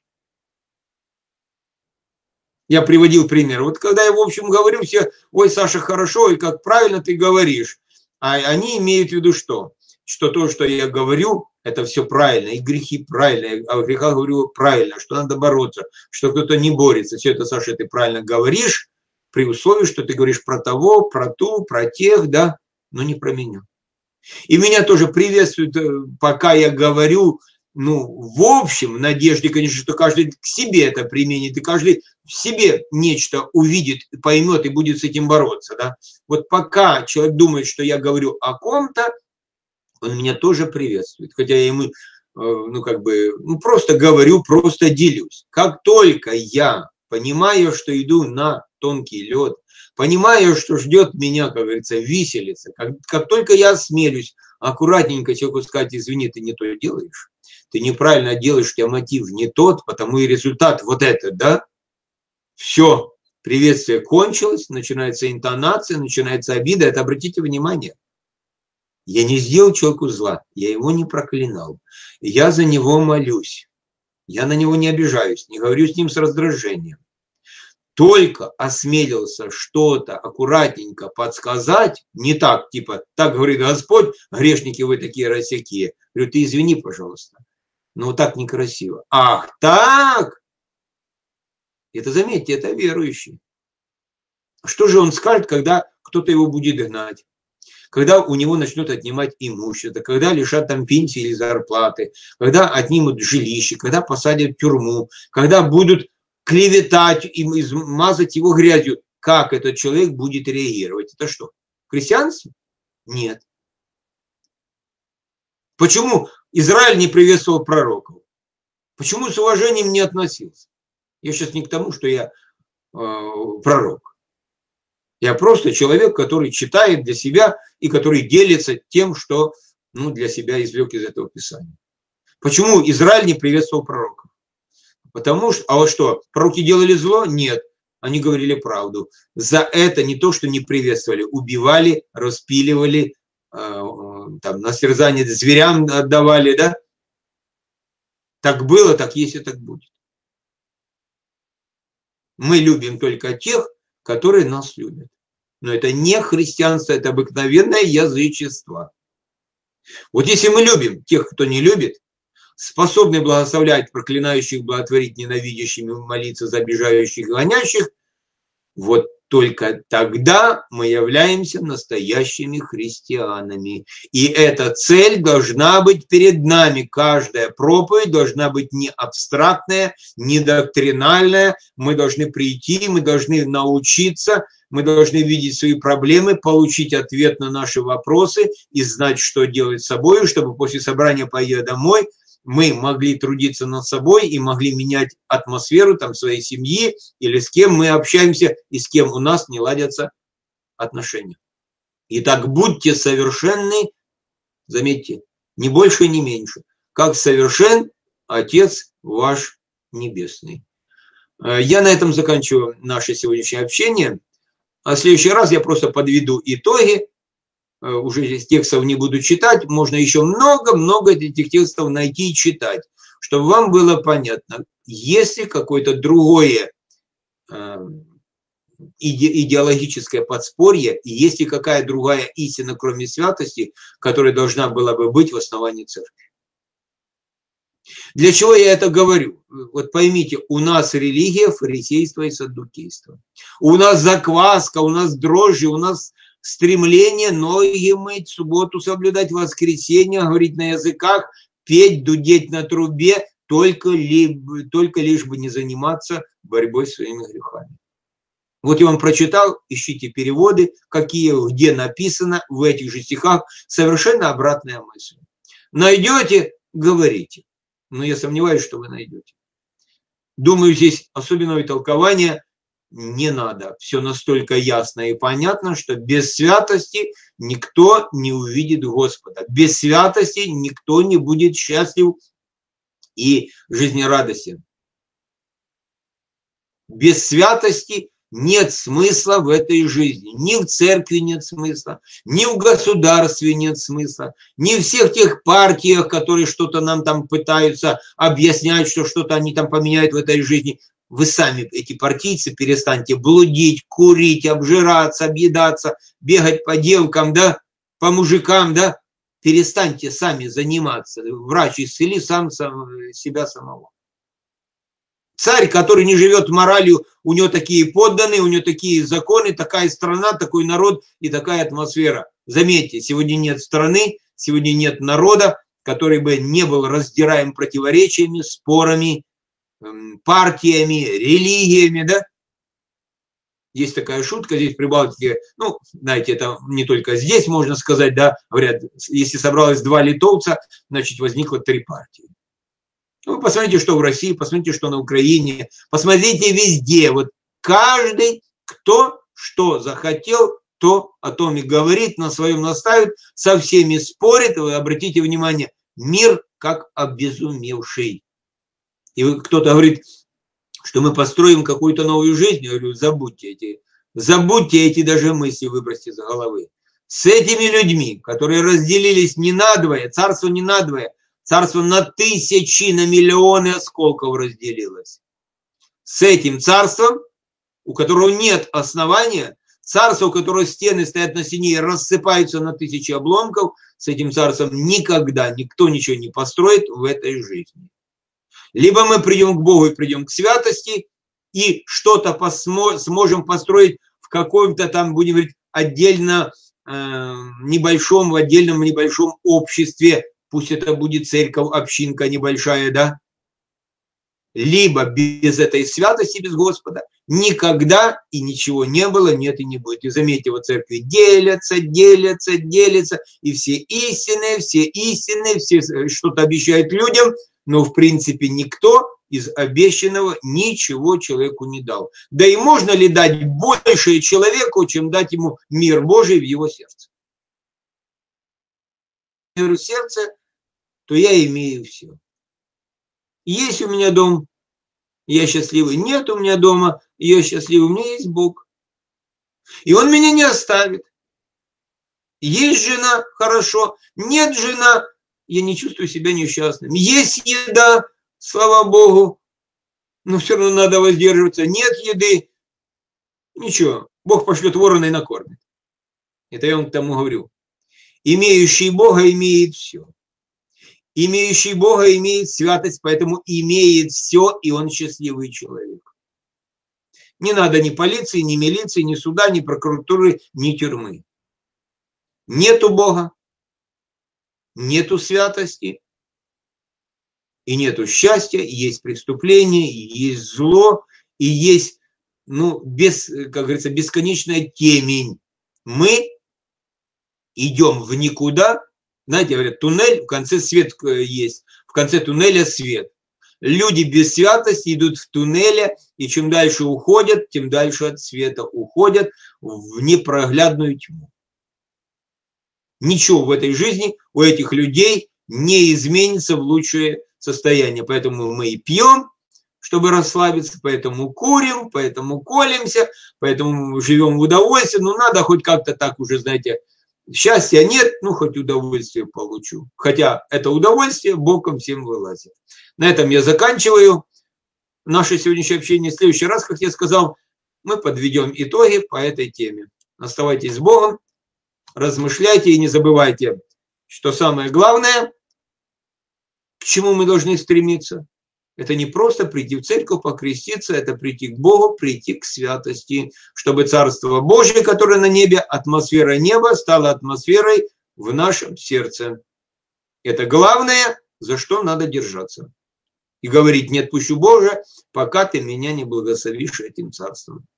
Я приводил пример. Вот когда я, в общем, говорю, все, ой, Саша, хорошо, и как правильно ты говоришь. А они имеют в виду что? Что то, что я говорю, это все правильно, и грехи правильно, а в грехах говорю правильно, что надо бороться, что кто-то не борется. Все это, Саша, ты правильно говоришь, при условии, что ты говоришь про того, про ту, про тех, да, но не про меня. И меня тоже приветствуют, пока я говорю, ну, в общем, в надежде, конечно, что каждый к себе это применит, и каждый в себе нечто увидит, поймет и будет с этим бороться, да. Вот пока человек думает, что я говорю о ком-то, он меня тоже приветствует, хотя я ему, ну, как бы, ну, просто говорю, просто делюсь. Как только я понимаю, что иду на тонкий лед, понимаю, что ждет меня, как говорится, виселица, как, как только я осмелюсь аккуратненько человеку сказать, извини, ты не то делаешь, ты неправильно делаешь, у тебя мотив не тот, потому и результат вот этот, да, все, приветствие кончилось, начинается интонация, начинается обида, это обратите внимание. Я не сделал человеку зла, я его не проклинал, я за него молюсь, я на него не обижаюсь, не говорю с ним с раздражением. Только осмелился что-то аккуратненько подсказать, не так, типа, так говорит Господь, грешники вы такие рассякие. Говорю, ты извини, пожалуйста, но вот так некрасиво. Ах, так? Это, заметьте, это верующий. Что же он скажет, когда кто-то его будет гнать? Когда у него начнут отнимать имущество, когда лишат там пенсии или зарплаты, когда отнимут жилище, когда посадят в тюрьму, когда будут клеветать и мазать его грязью. Как этот человек будет реагировать? Это что, христианство? Нет. Почему Израиль не приветствовал пророков? Почему с уважением не относился? Я сейчас не к тому, что я э, пророк. Я просто человек, который читает для себя и который делится тем, что, ну, для себя извлек из этого Писания. Почему Израиль не приветствовал пророков? Потому что, а вот что, пророки делали зло? Нет, они говорили правду. За это не то, что не приветствовали, убивали, распиливали, э, там, на стерзание зверям отдавали, да? Так было, так есть и так будет. Мы любим только тех, которые нас любят. Но это не христианство, это обыкновенное язычество. Вот если мы любим тех, кто не любит, способны благословлять проклинающих, благотворить ненавидящими, молиться за обижающих и гонящих, вот только тогда мы являемся настоящими христианами. И эта цель должна быть перед нами. Каждая проповедь должна быть не абстрактная, не доктринальная. Мы должны прийти, мы должны научиться, мы должны видеть свои проблемы, получить ответ на наши вопросы и знать, что делать с собой, чтобы после собрания, пойдя домой, мы могли трудиться над собой и могли менять атмосферу там своей семьи или с кем мы общаемся и с кем у нас не ладятся отношения. Итак, будьте совершенны, заметьте, не больше, не меньше, как совершен Отец ваш Небесный. Я на этом заканчиваю наше сегодняшнее общение. А в следующий раз я просто подведу итоги. Уже здесь текстов не буду читать, можно еще много-много этих текстов найти и читать, чтобы вам было понятно, есть ли какое-то другое э, иде, идеологическое подспорье, и есть ли какая другая истина, кроме святости, которая должна была бы быть в основании церкви. Для чего я это говорю? Вот поймите, у нас религия фарисейство и саддукейство. У нас закваска, у нас дрожжи, у нас стремление ноги мыть, субботу соблюдать, воскресенье, говорить на языках, петь, дудеть на трубе, только, ли, только лишь бы не заниматься борьбой с своими грехами. Вот я вам прочитал, ищите переводы, какие, где написано в этих же стихах, совершенно обратная мысль. Найдете, говорите. Но я сомневаюсь, что вы найдете. думаю, здесь особенного толкования не надо. Все настолько ясно и понятно, что без святости никто не увидит Господа. Без святости никто не будет счастлив и жизнерадостен. Без святости нет смысла в этой жизни. Ни в церкви нет смысла, ни в государстве нет смысла, ни в всех тех партиях, которые что-то нам там пытаются объяснять, что что-то они там поменяют в этой жизни. Вы сами, эти партийцы, перестаньте блудить, курить, обжираться, объедаться, бегать по девкам, да, по мужикам, да. Перестаньте сами заниматься. Врач исцели сам, сам себя самого. Царь, который не живет моралью, у него такие подданные, у него такие законы, такая страна, такой народ и такая атмосфера. Заметьте, сегодня нет страны, сегодня нет народа, который бы не был раздираем противоречиями, спорами, партиями, религиями, да? Есть такая шутка здесь в Прибалтике, ну, знаете, это не только здесь можно сказать, да, говорят, если собралось два литовца, значит, возникло три партии. Ну, посмотрите, что в России, посмотрите, что на Украине, посмотрите везде. Вот каждый, кто что захотел, то о том и говорит, на своем наставит, со всеми спорит. Вы обратите внимание, мир как обезумевший. И кто-то говорит, что мы построим какую-то новую жизнь. Я говорю, забудьте эти, забудьте эти даже мысли, выбросьте за головы. С этими людьми, которые разделились не надвое, царство не надвое, царство на тысячи, на миллионы осколков разделилось. С этим царством, у которого нет основания, царство, у которого стены стоят на стене и рассыпаются на тысячи обломков, с этим царством никогда никто ничего не построит в этой жизни. Либо мы придем к Богу и придем к святости, и что-то посмо- сможем построить в каком-то там, будем говорить, отдельно э, небольшом, в отдельном небольшом обществе, пусть это будет церковь, общинка небольшая, да? Либо без этой святости, без Господа, никогда и ничего не было, нет и не будет. И заметьте, вот церкви делятся, делятся, делятся, и все истинные, все истинные, все что-то обещают людям, но в принципе никто из обещанного ничего человеку не дал. Да и можно ли дать больше человеку, чем дать ему мир Божий в его сердце? Мир в сердце, то я имею все. Есть у меня дом, я счастливый. Нет у меня дома, я счастливый. У меня есть Бог. И Он меня не оставит. Есть жена, хорошо. Нет жена, я не чувствую себя несчастным. Есть еда, слава Богу, но все равно надо воздерживаться. Нет еды, ничего. Бог пошлет ворона и накормит. Это я вам к тому говорю. Имеющий Бога имеет все. Имеющий Бога имеет святость, поэтому имеет все, и он счастливый человек. Не надо ни полиции, ни милиции, ни суда, ни прокуратуры, ни тюрьмы. Нету Бога, нету святости, и нету счастья, и есть преступление, и есть зло, и есть, ну, без, как говорится, бесконечная темень. Мы идем в никуда. Знаете, говорят, туннель, в конце свет есть, в конце туннеля свет. Люди без святости идут в туннеле, и чем дальше уходят, тем дальше от света уходят в непроглядную тьму. Ничего в этой жизни у этих людей не изменится в лучшее состояние. Поэтому мы и пьем, чтобы расслабиться, поэтому курим, поэтому колемся, поэтому живем в удовольствии. Ну, надо хоть как-то так уже, знаете, счастья нет, ну хоть удовольствие получу. Хотя это удовольствие боком всем вылазит. На этом я заканчиваю наше сегодняшнее общение. В следующий раз, как я сказал, мы подведем итоги по этой теме. Оставайтесь с Богом, размышляйте и не забывайте, что самое главное, к чему мы должны стремиться, это не просто прийти в церковь, покреститься, это прийти к Богу, прийти к святости, чтобы Царство Божие, которое на небе, атмосфера неба, стала атмосферой в нашем сердце. Это главное, за что надо держаться. И говорить, не отпущу Божия, пока ты меня не благословишь этим царством.